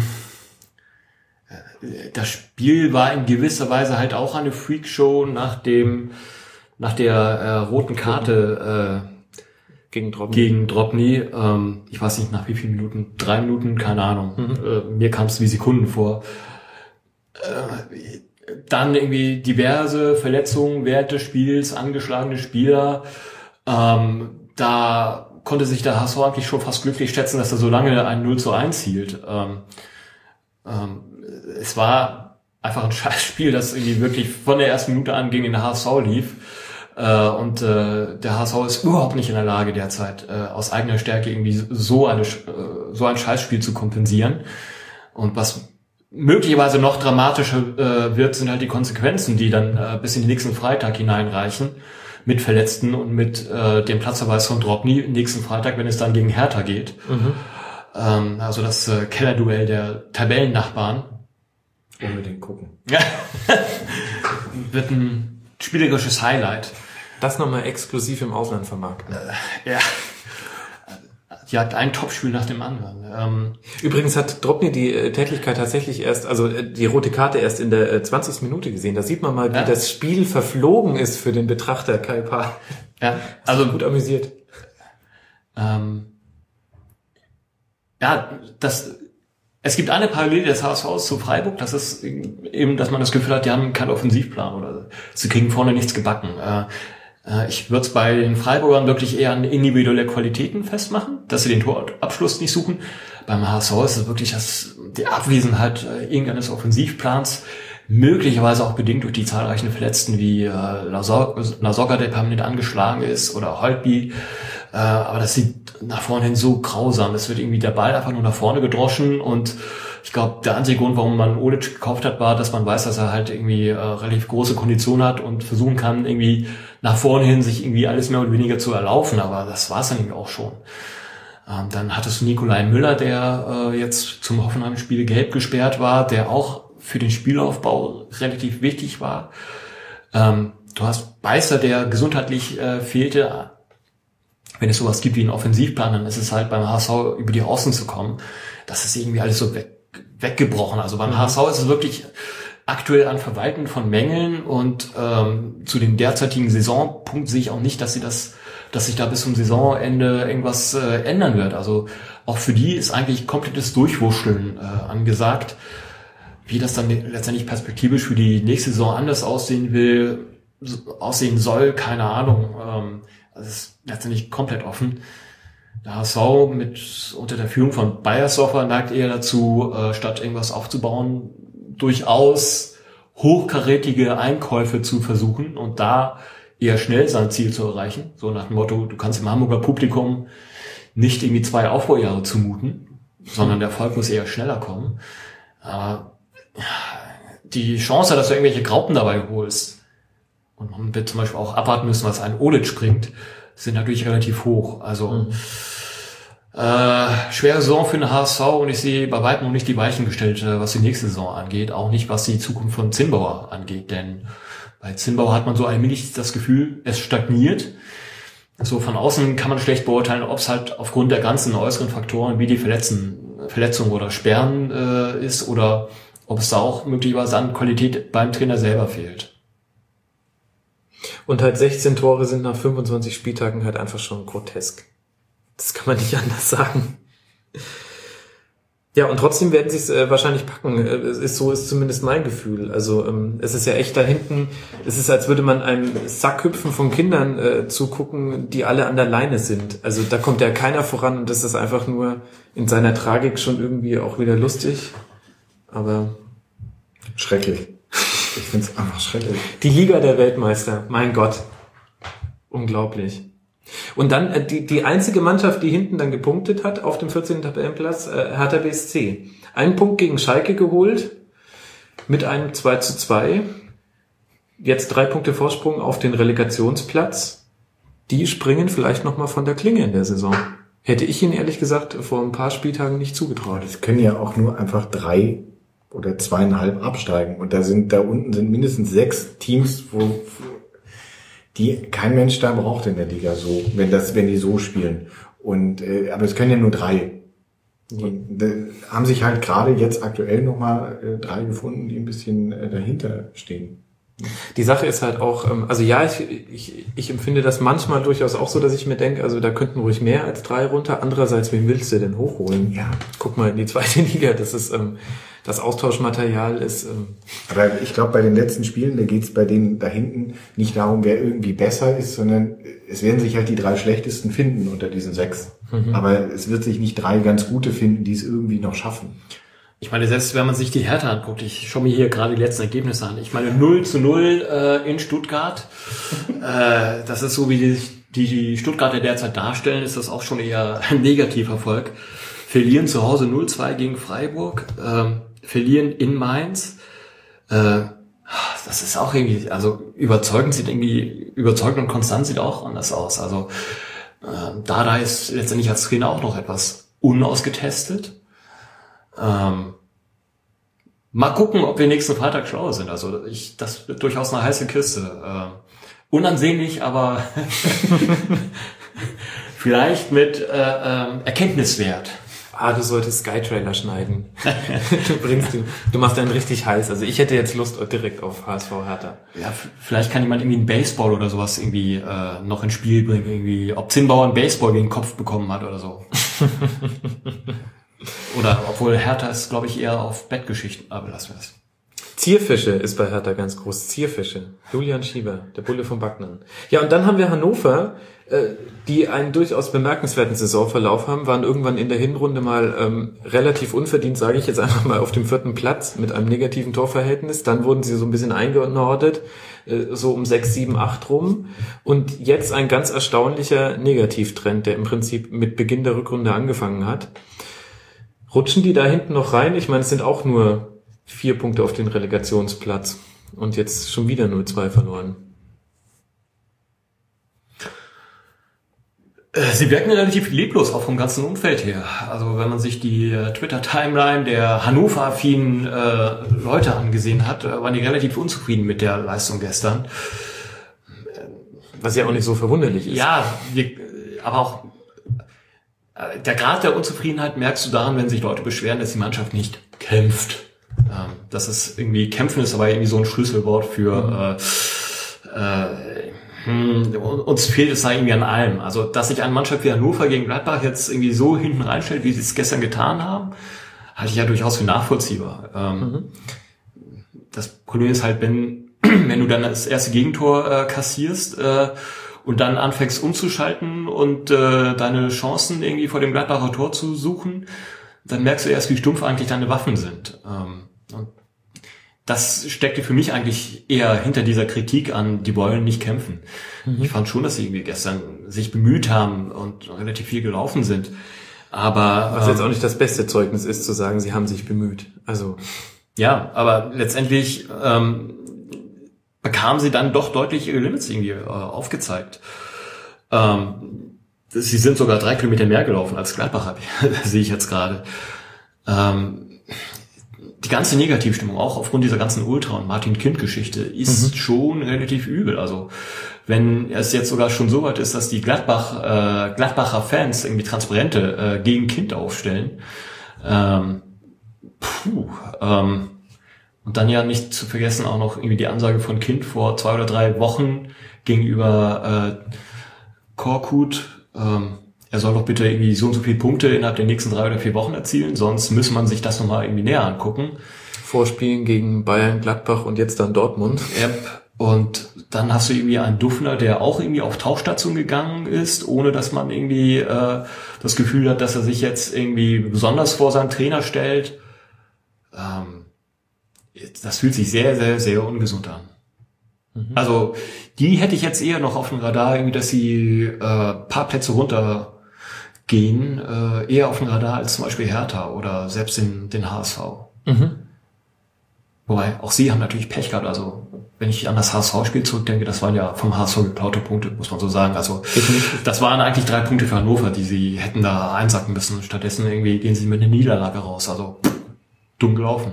das Spiel war in gewisser Weise halt auch eine Freakshow nach dem nach der äh, roten Karte äh, gegen Drobny. Gegen Drobny. Ähm, ich weiß nicht nach wie vielen Minuten, drei Minuten, keine Ahnung. Mhm. Äh, mir kam es wie Sekunden vor. Äh, dann irgendwie diverse Verletzungen während des Spiels, angeschlagene Spieler. Ähm, da konnte sich der H S V eigentlich schon fast glücklich schätzen, dass er so lange ein null zu eins hielt. Ähm, ähm, es war einfach ein scheiß Spiel, das irgendwie wirklich von der ersten Minute an gegen den H S V lief. Äh, und äh, der H S V ist überhaupt nicht in der Lage derzeit, äh, aus eigener Stärke irgendwie so eine äh, so ein Scheißspiel zu kompensieren. Und was möglicherweise noch dramatischer äh, wird, sind halt die Konsequenzen, die dann äh, bis in den nächsten Freitag hineinreichen, mit Verletzten und mit äh, dem Platzverweis von Drobny nächsten Freitag, wenn es dann gegen Hertha geht. Mhm. Ähm, also das äh, Kellerduell der Tabellennachbarn. Unbedingt gucken. Ja. Wird ein spielerisches Highlight. Das nochmal exklusiv im Ausland vermarkten. Äh, ja. Die hat ein Topspiel nach dem anderen. Ähm, Übrigens hat Drobny die äh, Tätlichkeit tatsächlich erst, also äh, die rote Karte erst in der äh, zwanzigsten Minute gesehen. Da sieht man mal, wie ja. das Spiel verflogen ist für den Betrachter Kai Paar. Ja, also gut amüsiert. Ähm, ja, das. Es gibt eine Parallele des H S V zu Freiburg, das ist eben, dass man das Gefühl hat, die haben keinen Offensivplan oder sie kriegen vorne nichts gebacken. Äh, Ich würde es bei den Freiburgern wirklich eher an individuelle Qualitäten festmachen, dass sie den Torabschluss nicht suchen. Beim H S V ist es wirklich das, die Abwesenheit äh, irgendeines Offensivplans, möglicherweise auch bedingt durch die zahlreichen Verletzten wie äh, Lasogga, der permanent angeschlagen ist, oder Holtby. Äh, aber das sieht nach vorne hin so grausam. Es wird irgendwie der Ball einfach nur nach vorne gedroschen und ich glaube, der einzige Grund, warum man Olic gekauft hat, war, dass man weiß, dass er halt irgendwie äh, relativ große Kondition hat und versuchen kann, irgendwie nach vorne hin sich irgendwie alles mehr oder weniger zu erlaufen. Aber das war es dann irgendwie auch schon. Ähm, dann hattest du Nikolai Müller, der äh, jetzt zum Hoffenheim-Spiel gelb gesperrt war, der auch für den Spielaufbau relativ wichtig war. Ähm, du hast Beißer, der gesundheitlich äh, fehlte. Wenn es sowas gibt wie einen Offensivplan, dann ist es halt beim H S V über die Außen zu kommen. Das ist irgendwie alles so weg, weggebrochen. Also beim mhm. H S V ist es wirklich aktuell an Verwalten von Mängeln und ähm, zu dem derzeitigen Saisonpunkt sehe ich auch nicht, dass sie das, dass sich da bis zum Saisonende irgendwas äh, ändern wird. Also auch für die ist eigentlich komplettes Durchwurschteln äh, angesagt. Wie das dann letztendlich perspektivisch für die nächste Saison anders aussehen will, aussehen soll, keine Ahnung. Ähm, das ist letztendlich komplett offen. Der H S V mit unter der Führung von Beiersdorfer neigt eher dazu, äh, statt irgendwas aufzubauen, durchaus hochkarätige Einkäufe zu versuchen und da eher schnell sein Ziel zu erreichen. So nach dem Motto, du kannst dem Hamburger Publikum nicht irgendwie zwei Aufbaujahre zumuten, sondern der Erfolg muss eher schneller kommen. Aber die Chance, dass du irgendwelche Graupen dabei holst, und man wird zum Beispiel auch abwarten müssen, was ein Olic bringt, sind natürlich relativ hoch. Also mhm. äh, schwere Saison für den H S V und ich sehe bei weitem noch nicht die Weichen gestellt, was die nächste Saison angeht. Auch nicht, was die Zukunft von Zinnbauer angeht. Denn bei Zinnbauer hat man so allmählich das Gefühl, es stagniert. So von außen kann man schlecht beurteilen, ob es halt aufgrund der ganzen äußeren Faktoren wie die Verletzen, Verletzung oder Sperren äh, ist oder ob es da auch möglicherweise an Qualität beim Trainer selber fehlt. Und halt sechzehn Tore sind nach fünfundzwanzig Spieltagen halt einfach schon grotesk. Das kann man nicht anders sagen. Ja, und trotzdem werden sie es äh, wahrscheinlich packen. Es ist, so ist zumindest mein Gefühl. Also ähm, es ist ja echt da hinten, es ist, als würde man einem Sackhüpfen von Kindern äh, zugucken, die alle an der Leine sind. Also da kommt ja keiner voran und das ist einfach nur in seiner Tragik schon irgendwie auch wieder lustig. Aber schrecklich. Ich finde es einfach schrecklich. Die Liga der Weltmeister, mein Gott. Unglaublich. Und dann äh, die die einzige Mannschaft, die hinten dann gepunktet hat auf dem vierzehnten Tabellenplatz, äh, Hertha B S C. Einen Punkt gegen Schalke geholt mit einem zwei zu zwei. Jetzt drei Punkte Vorsprung auf den Relegationsplatz. Die springen vielleicht nochmal von der Klinge in der Saison. Hätte ich Ihnen ehrlich gesagt vor ein paar Spieltagen nicht zugetraut. Es können ja auch nur einfach drei oder zweieinhalb absteigen. Und da sind, da unten sind mindestens sechs Teams, wo, die kein Mensch da braucht in der Liga so, wenn das, wenn die so spielen. Und, äh, aber es können ja nur drei. Und da haben sich halt gerade jetzt aktuell nochmal äh, drei gefunden, die ein bisschen äh, dahinter stehen. Die Sache ist halt auch, also ja, ich, ich, ich empfinde das manchmal durchaus auch so, dass ich mir denke, also da könnten ruhig mehr als drei runter. Andererseits, wen willst du denn hochholen? Ja. Guck mal in die zweite Liga, das ist, ähm, das Austauschmaterial ist... Ähm Aber ich glaube, bei den letzten Spielen, da geht es bei denen da hinten nicht darum, wer irgendwie besser ist, sondern es werden sich halt die drei schlechtesten finden unter diesen sechs. Mhm. Aber es wird sich nicht drei ganz gute finden, die es irgendwie noch schaffen. Ich meine, selbst wenn man sich die Hertha anguckt, ich schaue mir hier gerade die letzten Ergebnisse an. Ich meine, null zu null äh, in Stuttgart. äh, das ist so, wie die, die die Stuttgarter derzeit darstellen, ist das auch schon eher ein Negativerfolg. Verlieren zu Hause null zwei gegen Freiburg, äh, verlieren in Mainz. Äh, das ist auch irgendwie, also überzeugend sieht irgendwie, überzeugend und konstant sieht auch anders aus. Also äh, Dada ist letztendlich als Trainer auch noch etwas unausgetestet. Ähm, mal gucken, ob wir nächsten Freitag schlauer sind. Also ich, das wird durchaus eine heiße Kiste. Ähm, unansehnlich, aber vielleicht mit äh, ähm, Erkenntniswert. Ah, du solltest Sky-Trailer schneiden. du bringst du, du machst einen richtig heiß. Also ich hätte jetzt Lust direkt auf H S V Hertha. Ja, f- vielleicht kann jemand irgendwie einen Baseball oder sowas irgendwie äh, noch ins Spiel bringen. Irgendwie, ob Zinnbauer einen Baseball gegen den Kopf bekommen hat oder so. Oder, obwohl Hertha ist, glaube ich, eher auf Bettgeschichten, aber lassen wir es. Zierfische ist bei Hertha ganz groß. Zierfische. Julian Schieber, der Bulle von Backnern. Ja, und dann haben wir Hannover, äh, die einen durchaus bemerkenswerten Saisonverlauf haben, waren irgendwann in der Hinrunde mal ähm, relativ unverdient, sage ich jetzt einfach mal, auf dem vierten Platz mit einem negativen Torverhältnis. Dann wurden sie so ein bisschen eingenordet, äh, so um sechs, sieben, acht rum. Und jetzt ein ganz erstaunlicher Negativtrend, der im Prinzip mit Beginn der Rückrunde angefangen hat. Rutschen die da hinten noch rein? Ich meine, es sind auch nur vier Punkte auf den Relegationsplatz und jetzt schon wieder nur zwei verloren. Sie wirken relativ leblos, auch vom ganzen Umfeld her. Also wenn man sich die äh, Twitter-Timeline der Hannover-affinen äh, Leute angesehen hat, äh, waren die relativ unzufrieden mit der Leistung gestern. Was ja auch nicht so verwunderlich ist. Ja, wir, aber auch der Grad der Unzufriedenheit merkst du daran, wenn sich Leute beschweren, dass die Mannschaft nicht kämpft. Ähm, das ist irgendwie, kämpfen ist aber irgendwie so ein Schlüsselwort für, mhm. äh, äh, hm, uns fehlt es da irgendwie an allem. Also, dass sich eine Mannschaft wie Hannover gegen Gladbach jetzt irgendwie so hinten reinstellt, wie sie es gestern getan haben, halte ich ja durchaus für nachvollziehbar. Ähm, mhm. Das Problem ist halt, wenn, wenn du dann das erste Gegentor äh, kassierst, äh, und dann anfängst umzuschalten und äh, deine Chancen irgendwie vor dem Gladbacher Tor zu suchen, dann merkst du erst, wie stumpf eigentlich deine Waffen sind. Ähm, und das steckte für mich eigentlich eher hinter dieser Kritik an, die wollen nicht kämpfen. Mhm. Ich fand schon, dass sie irgendwie gestern sich bemüht haben und relativ viel gelaufen sind. Aber was ähm, jetzt auch nicht das beste Zeugnis ist, zu sagen, sie haben sich bemüht. Also ja, aber letztendlich ähm, bekamen sie dann doch deutlich ihre Limits irgendwie äh, aufgezeigt. Ähm, sie sind sogar drei Kilometer mehr gelaufen als Gladbach, sehe ich jetzt gerade. Ähm, die ganze Negativstimmung, auch aufgrund dieser ganzen Ultra- und Martin-Kind-Geschichte, ist mhm. schon relativ übel. Also wenn es jetzt sogar schon so weit ist, dass die Gladbach, äh, Gladbacher Fans irgendwie Transparente äh, gegen Kind aufstellen, ähm, puh, ähm, und dann ja nicht zu vergessen auch noch irgendwie die Ansage von Kind vor zwei oder drei Wochen gegenüber äh, Korkut, ähm, er soll doch bitte irgendwie so und so viele Punkte innerhalb der nächsten drei oder vier Wochen erzielen, sonst müsse man sich das nochmal irgendwie näher angucken. Vorspielen gegen Bayern, Gladbach und jetzt dann Dortmund. Yep. Und dann hast du irgendwie einen Dufner, der auch irgendwie auf Tauchstation gegangen ist, ohne dass man irgendwie äh, das Gefühl hat, dass er sich jetzt irgendwie besonders vor seinen Trainer stellt. Ähm, Das fühlt sich sehr, sehr, sehr ungesund an. Mhm. Also die hätte ich jetzt eher noch auf dem Radar, irgendwie, dass sie äh, paar Plätze runtergehen, äh, eher auf dem Radar als zum Beispiel Hertha oder selbst den, den H S V. Mhm. Wobei, auch sie haben natürlich Pech gehabt. Also wenn ich an das H S V-Spiel zurückdenke, das waren ja vom H S V geklaute Punkte, muss man so sagen. Also das waren eigentlich drei Punkte für Hannover, die sie hätten da einsacken müssen. Stattdessen irgendwie gehen sie mit einer Niederlage raus. Also dumm gelaufen.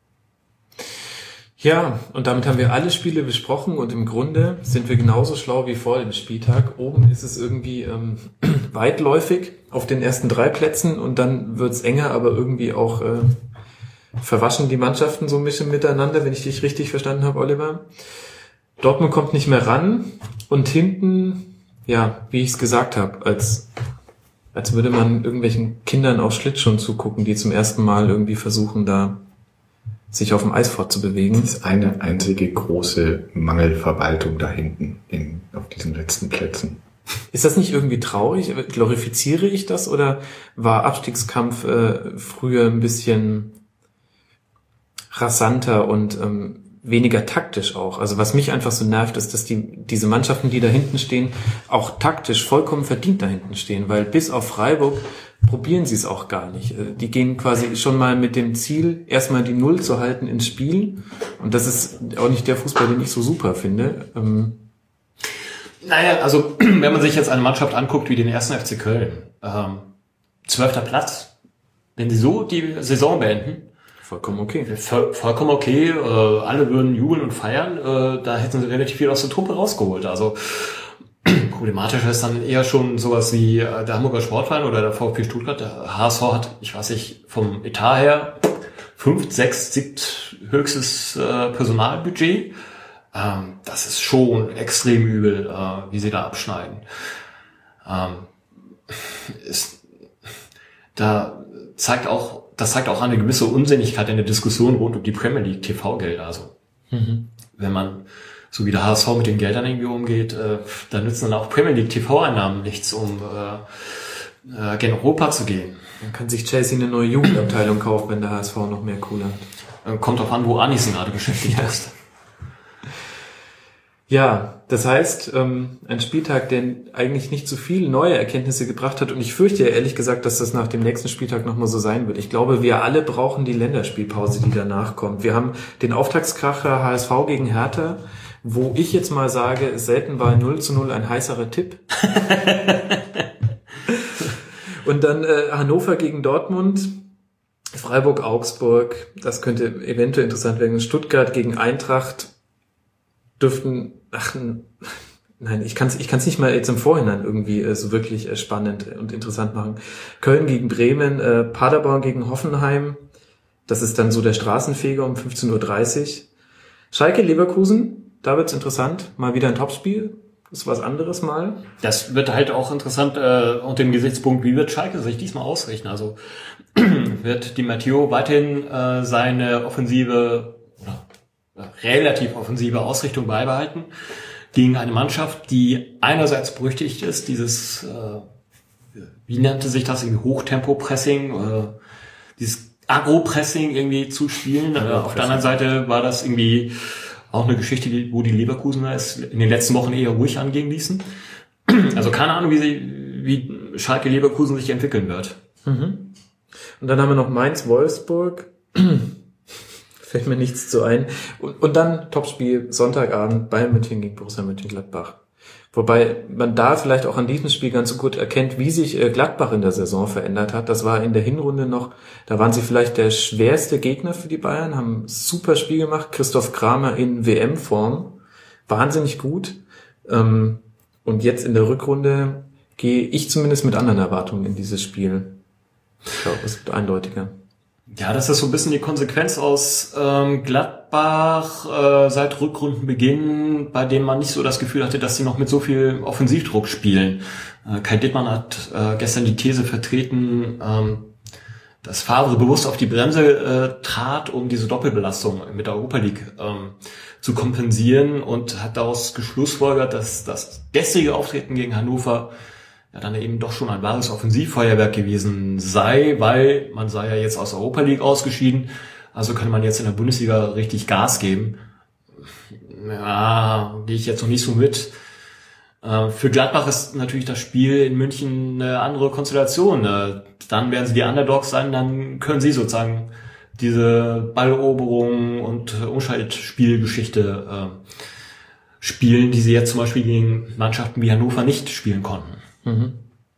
Ja, und damit haben wir alle Spiele besprochen und im Grunde sind wir genauso schlau wie vor dem Spieltag. Oben ist es irgendwie ähm, weitläufig auf den ersten drei Plätzen und dann wird's enger, aber irgendwie auch äh, verwaschen die Mannschaften so ein bisschen miteinander, wenn ich dich richtig verstanden habe, Oliver. Dortmund kommt nicht mehr ran und hinten, ja, wie ich es gesagt habe, als als würde man irgendwelchen Kindern auf Schlittschuhen zugucken, die zum ersten Mal irgendwie versuchen, da sich auf dem Eis fortzubewegen. Das ist eine einzige große Mangelverwaltung da hinten in, auf diesen letzten Plätzen. Ist das nicht irgendwie traurig? Glorifiziere ich das oder war Abstiegskampf äh, früher ein bisschen rasanter und ähm, weniger taktisch auch? Also was mich einfach so nervt, ist, dass die diese Mannschaften, die da hinten stehen, auch taktisch vollkommen verdient da hinten stehen, weil bis auf Freiburg probieren sie es auch gar nicht. Die gehen quasi schon mal mit dem Ziel, erstmal die Null zu halten ins Spiel. Und das ist auch nicht der Fußball, den ich so super finde. Ähm naja, also wenn man sich jetzt eine Mannschaft anguckt wie den ersten F C Köln, ähm, zwölfter Platz, wenn sie so die Saison beenden, vollkommen okay. Voll, vollkommen okay, äh, alle würden jubeln und feiern, äh, da hätten sie relativ viel aus der Truppe rausgeholt. Also problematisch ist dann eher schon sowas wie äh, der Hamburger Sportverein oder der VfB Stuttgart. Der H S V hat, ich weiß nicht, vom Etat her fünft, sechs, siebt höchstes äh, Personalbudget. Ähm, das ist schon extrem übel, äh, wie sie da abschneiden. Ähm, ist, da zeigt auch, das zeigt auch eine gewisse Unsinnigkeit in der Diskussion rund um die Premier League T V-Gelder. Also mhm. wenn man so wie der H S V mit den Geldern irgendwie umgeht, äh, dann nützen dann auch Premier League T V-Einnahmen nichts, um äh, äh, gen Europa zu gehen. Dann kann sich Chelsea eine neue Jugendabteilung kaufen, wenn der H S V noch mehr Kohle hat. Äh, kommt drauf an, wo Anissen gerade beschäftigt ja. ist. Ja, das heißt, ähm, ein Spieltag, der eigentlich nicht so viel neue Erkenntnisse gebracht hat und ich fürchte ja ehrlich gesagt, dass das nach dem nächsten Spieltag nochmal so sein wird. Ich glaube, wir alle brauchen die Länderspielpause, die danach kommt. Wir haben den Auftaktskracher H S V gegen Hertha, wo ich jetzt mal sage, selten war null zu null ein heißerer Tipp. Und dann äh, Hannover gegen Dortmund, Freiburg-Augsburg, das könnte eventuell interessant werden. Stuttgart gegen Eintracht dürften, ach nein, ich kann es ich kann's nicht mal jetzt im Vorhinein irgendwie äh, so wirklich äh, spannend und interessant machen. Köln gegen Bremen, äh, Paderborn gegen Hoffenheim, das ist dann so der Straßenfeger um fünfzehn Uhr dreißig. Schalke, Leverkusen, da wird's interessant. Mal wieder ein Topspiel. Das ist was anderes mal. Das wird halt auch interessant äh, unter dem Gesichtspunkt, wie wird Schalke sich diesmal ausrichten? Also wird Di Matteo weiterhin äh, seine offensive oder äh, relativ offensive Ausrichtung beibehalten gegen eine Mannschaft, die einerseits berüchtigt ist, dieses, äh, wie nannte sich das, irgendwie Hochtempo-Pressing, äh, dieses Agro-Pressing irgendwie zu spielen. Äh, auf der anderen Seite war das irgendwie auch eine Geschichte, wo die Leverkusener es in den letzten Wochen eher ruhig angehen ließen. Also keine Ahnung, wie sie, wie Schalke Leverkusen sich entwickeln wird. Mhm. Und dann haben wir noch Mainz-Wolfsburg. Fällt mir nichts zu ein. Und, und dann Topspiel Sonntagabend Bayern München gegen Borussia Mönchengladbach. Wobei man da vielleicht auch an diesem Spiel ganz so gut erkennt, wie sich Gladbach in der Saison verändert hat. Das war in der Hinrunde noch, da waren sie vielleicht der schwerste Gegner für die Bayern, haben ein super Spiel gemacht. Christoph Kramer in W M-Form, wahnsinnig gut. Und jetzt in der Rückrunde gehe ich zumindest mit anderen Erwartungen in dieses Spiel. Ich glaube, es wird eindeutiger. Ja, das ist so ein bisschen die Konsequenz aus ähm, Gladbach äh, seit Rückrundenbeginn, bei dem man nicht so das Gefühl hatte, dass sie noch mit so viel Offensivdruck spielen. Äh, Kai Dittmann hat äh, gestern die These vertreten, ähm, dass Favre bewusst auf die Bremse äh, trat, um diese Doppelbelastung mit der Europa League ähm, zu kompensieren und hat daraus geschlussfolgert, dass das gestrige Auftreten gegen Hannover ja dann eben doch schon ein wahres Offensivfeuerwerk gewesen sei, weil man sei ja jetzt aus der Europa League ausgeschieden, also kann man jetzt in der Bundesliga richtig Gas geben. ja, gehe ich jetzt noch nicht so mit. Äh, für Gladbach ist natürlich das Spiel in München eine andere Konstellation. Äh, dann werden sie die Underdogs sein, dann können sie sozusagen diese Balleroberung und Umschaltspielgeschichte äh, spielen, die sie jetzt zum Beispiel gegen Mannschaften wie Hannover nicht spielen konnten. Mhm.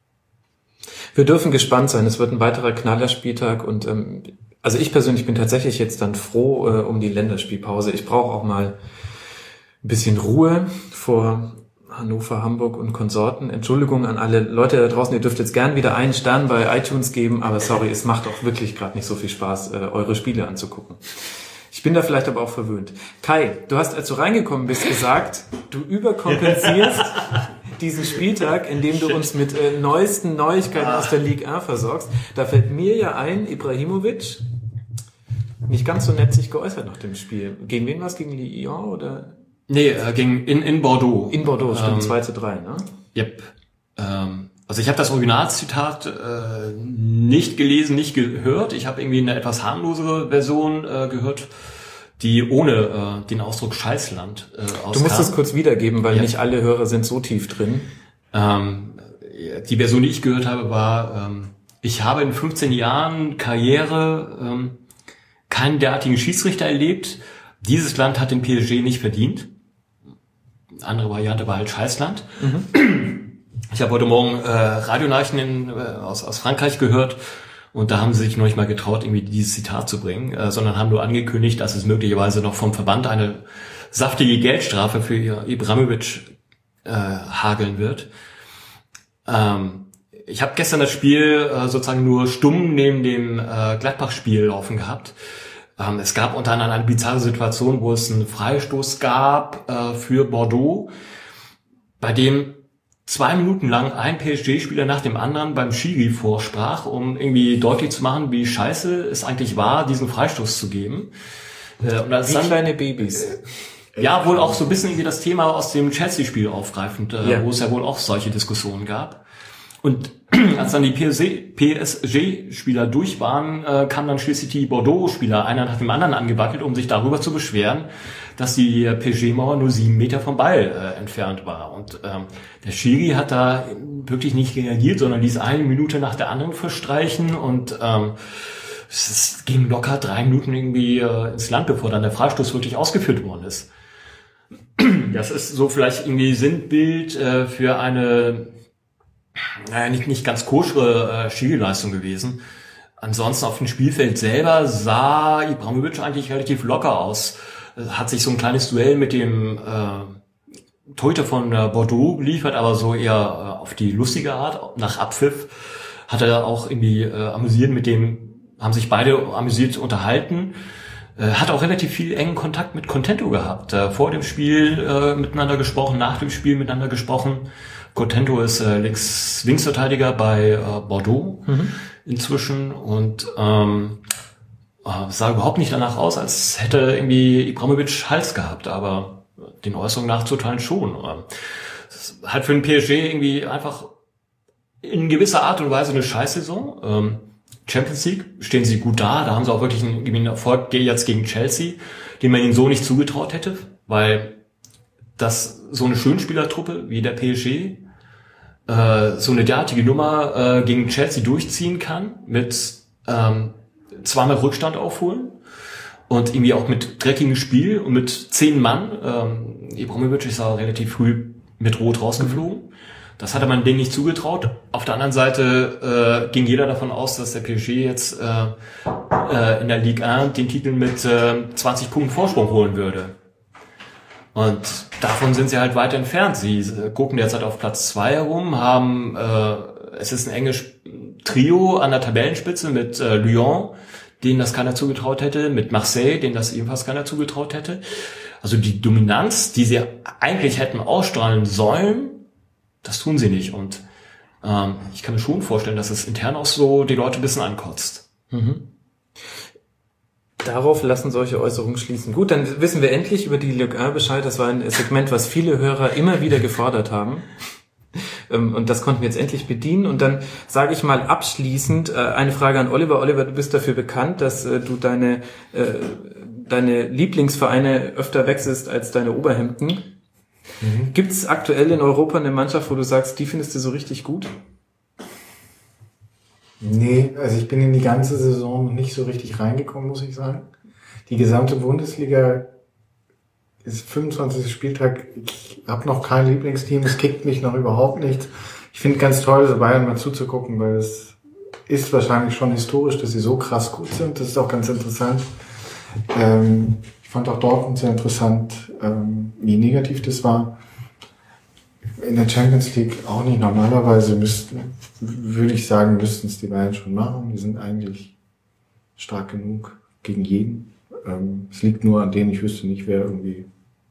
Wir dürfen gespannt sein. Es wird ein weiterer Knallerspieltag und ähm, also ich persönlich bin tatsächlich jetzt dann froh äh, um die Länderspielpause. Ich brauche auch mal ein bisschen Ruhe vor Hannover, Hamburg und Konsorten. Entschuldigung an alle Leute da draußen, ihr dürft jetzt gern wieder einen Stern bei iTunes geben, aber sorry, es macht auch wirklich gerade nicht so viel Spaß, äh, eure Spiele anzugucken. Ich bin da vielleicht aber auch verwöhnt. Kai, du hast, als du reingekommen bist, gesagt, du überkompensierst diesen Spieltag, indem du uns mit äh, neuesten Neuigkeiten aus der Ligue eins versorgst. Da fällt mir ja ein, Ibrahimovic, nicht ganz so nett sich geäußert nach dem Spiel. Gegen wen war es? Gegen Lyon oder? Nee, äh, gegen, in, in Bordeaux. In Bordeaux, stimmt, ähm, zwei zu drei, ne? Yep. Ähm, also ich habe das Originalzitat äh, nicht gelesen, nicht gehört. Ich habe irgendwie eine etwas harmlosere Version äh, gehört, die ohne äh, den Ausdruck Scheißland äh, auskam. Du musst es kurz wiedergeben, weil ja. nicht alle Hörer sind so tief drin. Ähm, die Version, die ich gehört habe, war, ähm, ich habe in fünfzehn Jahren Karriere ähm, keinen derartigen Schiedsrichter erlebt. Dieses Land hat den P S G nicht verdient. Andere Variante war halt Scheißland. Mhm. Ich habe heute Morgen äh, Radionachrichten in, äh, aus, aus Frankreich gehört und da haben sie sich noch nicht mal getraut, irgendwie dieses Zitat zu bringen, äh, sondern haben nur angekündigt, dass es möglicherweise noch vom Verband eine saftige Geldstrafe für Ibrahimovic äh, hageln wird. Ähm, ich habe gestern das Spiel äh, sozusagen nur stumm neben dem äh, Gladbach-Spiel laufen gehabt. Ähm, es gab unter anderem eine bizarre Situation, wo es einen Freistoß gab äh, für Bordeaux, bei dem zwei Minuten lang ein P S G-Spieler nach dem anderen beim Schiri vorsprach, um irgendwie deutlich zu machen, wie scheiße es eigentlich war, diesen Freistoß zu geben. Äh, und als wie dann, kleine Babys. Ja, wohl auch so ein bisschen irgendwie das Thema aus dem Chelsea-Spiel aufgreifend, äh, ja. wo es ja wohl auch solche Diskussionen gab. Und als dann die P S G-Spieler durch waren, äh, kamen dann schließlich die Bordeaux-Spieler einer nach dem anderen angewackelt, um sich darüber zu beschweren, dass die P S G-Mauer nur sieben Meter vom Ball äh, entfernt war. Und ähm, der Schiri hat da wirklich nicht reagiert, sondern ließ eine Minute nach der anderen verstreichen und ähm, es ging locker drei Minuten irgendwie äh, ins Land, bevor dann der Freistoß wirklich ausgeführt worden ist. Das ist so vielleicht irgendwie Sinnbild äh, für eine naja, nicht, nicht ganz koschere äh, Schiri-Leistung gewesen. Ansonsten auf dem Spielfeld selber sah Ibrahimovic eigentlich relativ locker aus. Hat sich so ein kleines Duell mit dem äh, Torhüter von äh, Bordeaux geliefert, aber so eher äh, auf die lustige Art. Nach Abpfiff hat er auch irgendwie äh, amüsiert mit dem, haben sich beide amüsiert unterhalten. Äh, hat auch relativ viel engen Kontakt mit Contento gehabt. Äh, vor dem Spiel äh, miteinander gesprochen, nach dem Spiel miteinander gesprochen. Contento ist äh, Links, Linksverteidiger bei äh, Bordeaux mhm. inzwischen und ähm, äh, sah überhaupt nicht danach aus, als hätte irgendwie Ibrahimovic Hals gehabt, aber den Äußerungen nachzuteilen schon. Ähm, das ist halt für den P S G irgendwie einfach in gewisser Art und Weise eine Scheißsaison. Ähm, Champions League stehen sie gut da, da haben sie auch wirklich einen, einen Erfolg jetzt gegen Chelsea, den man ihnen so nicht zugetraut hätte, weil das so eine Schönspielertruppe wie der P S G äh, so eine derartige Nummer äh, gegen Chelsea durchziehen kann, mit ähm, zweimal Rückstand aufholen und irgendwie auch mit dreckigem Spiel und mit zehn Mann. Ähm, Ibrahimovic ist ja relativ früh mit Rot rausgeflogen. Das hatte man denen nicht zugetraut. Auf der anderen Seite äh, ging jeder davon aus, dass der P S G jetzt äh, äh, in der Ligue eins den Titel mit äh, zwanzig Punkten Vorsprung holen würde. Und davon sind sie halt weit entfernt. Sie gucken derzeit auf Platz zwei herum, haben, äh, es ist ein enges Trio an der Tabellenspitze mit äh, Lyon, denen das keiner zugetraut hätte, mit Marseille, denen das ebenfalls keiner zugetraut hätte. Also die Dominanz, die sie eigentlich hätten ausstrahlen sollen, das tun sie nicht. Und ähm, ich kann mir schon vorstellen, dass es intern auch so die Leute ein bisschen ankotzt. Mhm. Darauf lassen solche Äußerungen schließen. Gut, dann wissen wir endlich über die Ligue eins Bescheid. Das war ein Segment, was viele Hörer immer wieder gefordert haben. Ähm, und das konnten wir jetzt endlich bedienen. Und dann sage ich mal abschließend äh, eine Frage an Oliver. Oliver, du bist dafür bekannt, dass äh, du deine, äh, deine Lieblingsvereine öfter wechselst als deine Oberhemden. Mhm. Gibt es aktuell in Europa eine Mannschaft, wo du sagst, die findest du so richtig gut? Nee, also ich bin in die ganze Saison noch nicht so richtig reingekommen, muss ich sagen. Die gesamte Bundesliga ist fünfundzwanzigster Spieltag. Ich habe noch kein Lieblingsteam, es kickt mich noch überhaupt nicht. Ich finde ganz toll, so Bayern mal zuzugucken, weil es ist wahrscheinlich schon historisch, dass sie so krass gut sind. Das ist auch ganz interessant. Ähm, ich fand auch Dortmund sehr interessant, ähm, wie negativ das war. In der Champions League auch nicht. Normalerweise müssten, würde ich sagen, müssten es die Bayern schon machen. Die sind eigentlich stark genug gegen jeden. Ähm, es liegt nur an denen, ich wüsste nicht, wer irgendwie...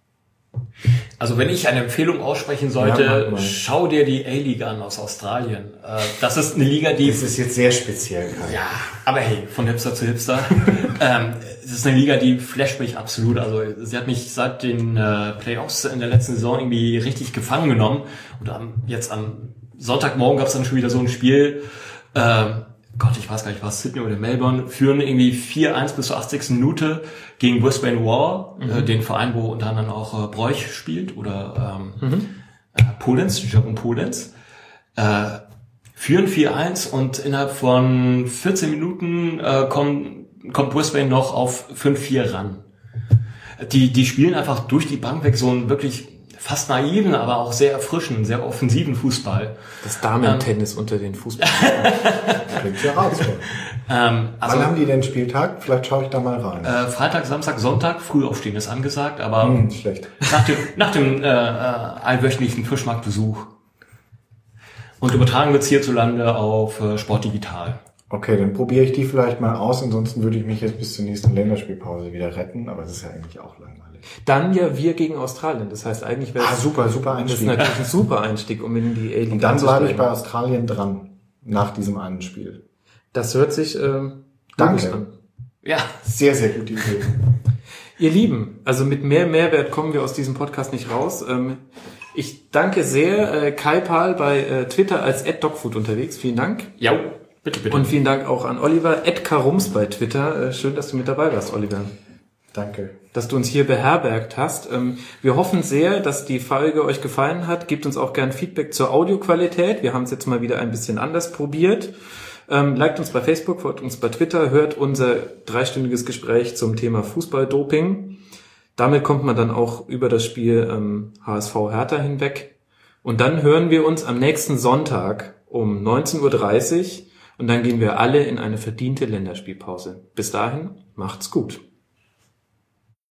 Also wenn ich eine Empfehlung aussprechen sollte, ja, schau dir die A-League an aus Australien. Das ist eine Liga, die... Das ist jetzt sehr speziell. Kai. Ja, aber hey, von Hipster zu Hipster. ähm, es ist eine Liga, die flasht mich absolut. Also sie hat mich seit den äh, Playoffs in der letzten Saison irgendwie richtig gefangen genommen. Und am, jetzt am Sonntagmorgen gab es dann schon wieder so ein Spiel... Ähm, Gott, ich weiß gar nicht, was Sydney oder Melbourne, führen irgendwie vier eins bis zur achtzigsten Minute gegen Brisbane War, mhm. äh, den Verein, wo unter anderem auch äh, Broich spielt, oder ähm, mhm. äh, Polenz, Jerome Polenz, äh, führen vier eins und innerhalb von vierzehn Minuten äh, kommt, kommt Brisbane noch auf fünf vier ran. Die, die spielen einfach durch die Bank weg so einen wirklich fast naiven, aber auch sehr erfrischenden, sehr offensiven Fußball. Das Damen-Tennis ähm, unter den Fußball. Klingt ja raus. ähm, also, Wann haben die denn Spieltag? Vielleicht schaue ich da mal rein. Äh, Freitag, Samstag, Sonntag, Frühaufstehen ist angesagt, aber hm, schlecht. nach dem, nach dem äh, allwöchentlichen Fischmarktbesuch. Und übertragen wird's hierzulande auf äh, Sport Digital. Okay, dann probiere ich die vielleicht mal aus, ansonsten würde ich mich jetzt bis zur nächsten Länderspielpause wieder retten, aber das ist ja eigentlich auch langweilig. Dann ja wir gegen Australien, das heißt eigentlich wäre ah, super, super Einstieg. Das ist natürlich ein super Einstieg, um in die A-League. Und dann bleibe ich bei Australien dran, nach diesem einen Spiel. Das hört sich äh, Danke. an. Ja, sehr, sehr gute Idee. Ihr Lieben, also mit mehr Mehrwert kommen wir aus diesem Podcast nicht raus. Ähm, ich danke sehr äh, Kai Pahl bei äh, Twitter als at dogfood unterwegs, vielen Dank. Ja. Bitte, bitte. Und vielen Dank auch an Oliver, at karums bei Twitter. Schön, dass du mit dabei warst, Oliver. Danke. Dass du uns hier beherbergt hast. Wir hoffen sehr, dass die Folge euch gefallen hat. Gebt uns auch gern Feedback zur Audioqualität. Wir haben es jetzt mal wieder ein bisschen anders probiert. Liked uns bei Facebook, folgt uns bei Twitter, hört unser dreistündiges Gespräch zum Thema Fußballdoping. Damit kommt man dann auch über das Spiel H S V Hertha hinweg. Und dann hören wir uns am nächsten Sonntag um neunzehn Uhr dreißig und dann gehen wir alle in eine verdiente Länderspielpause. Bis dahin, macht's gut.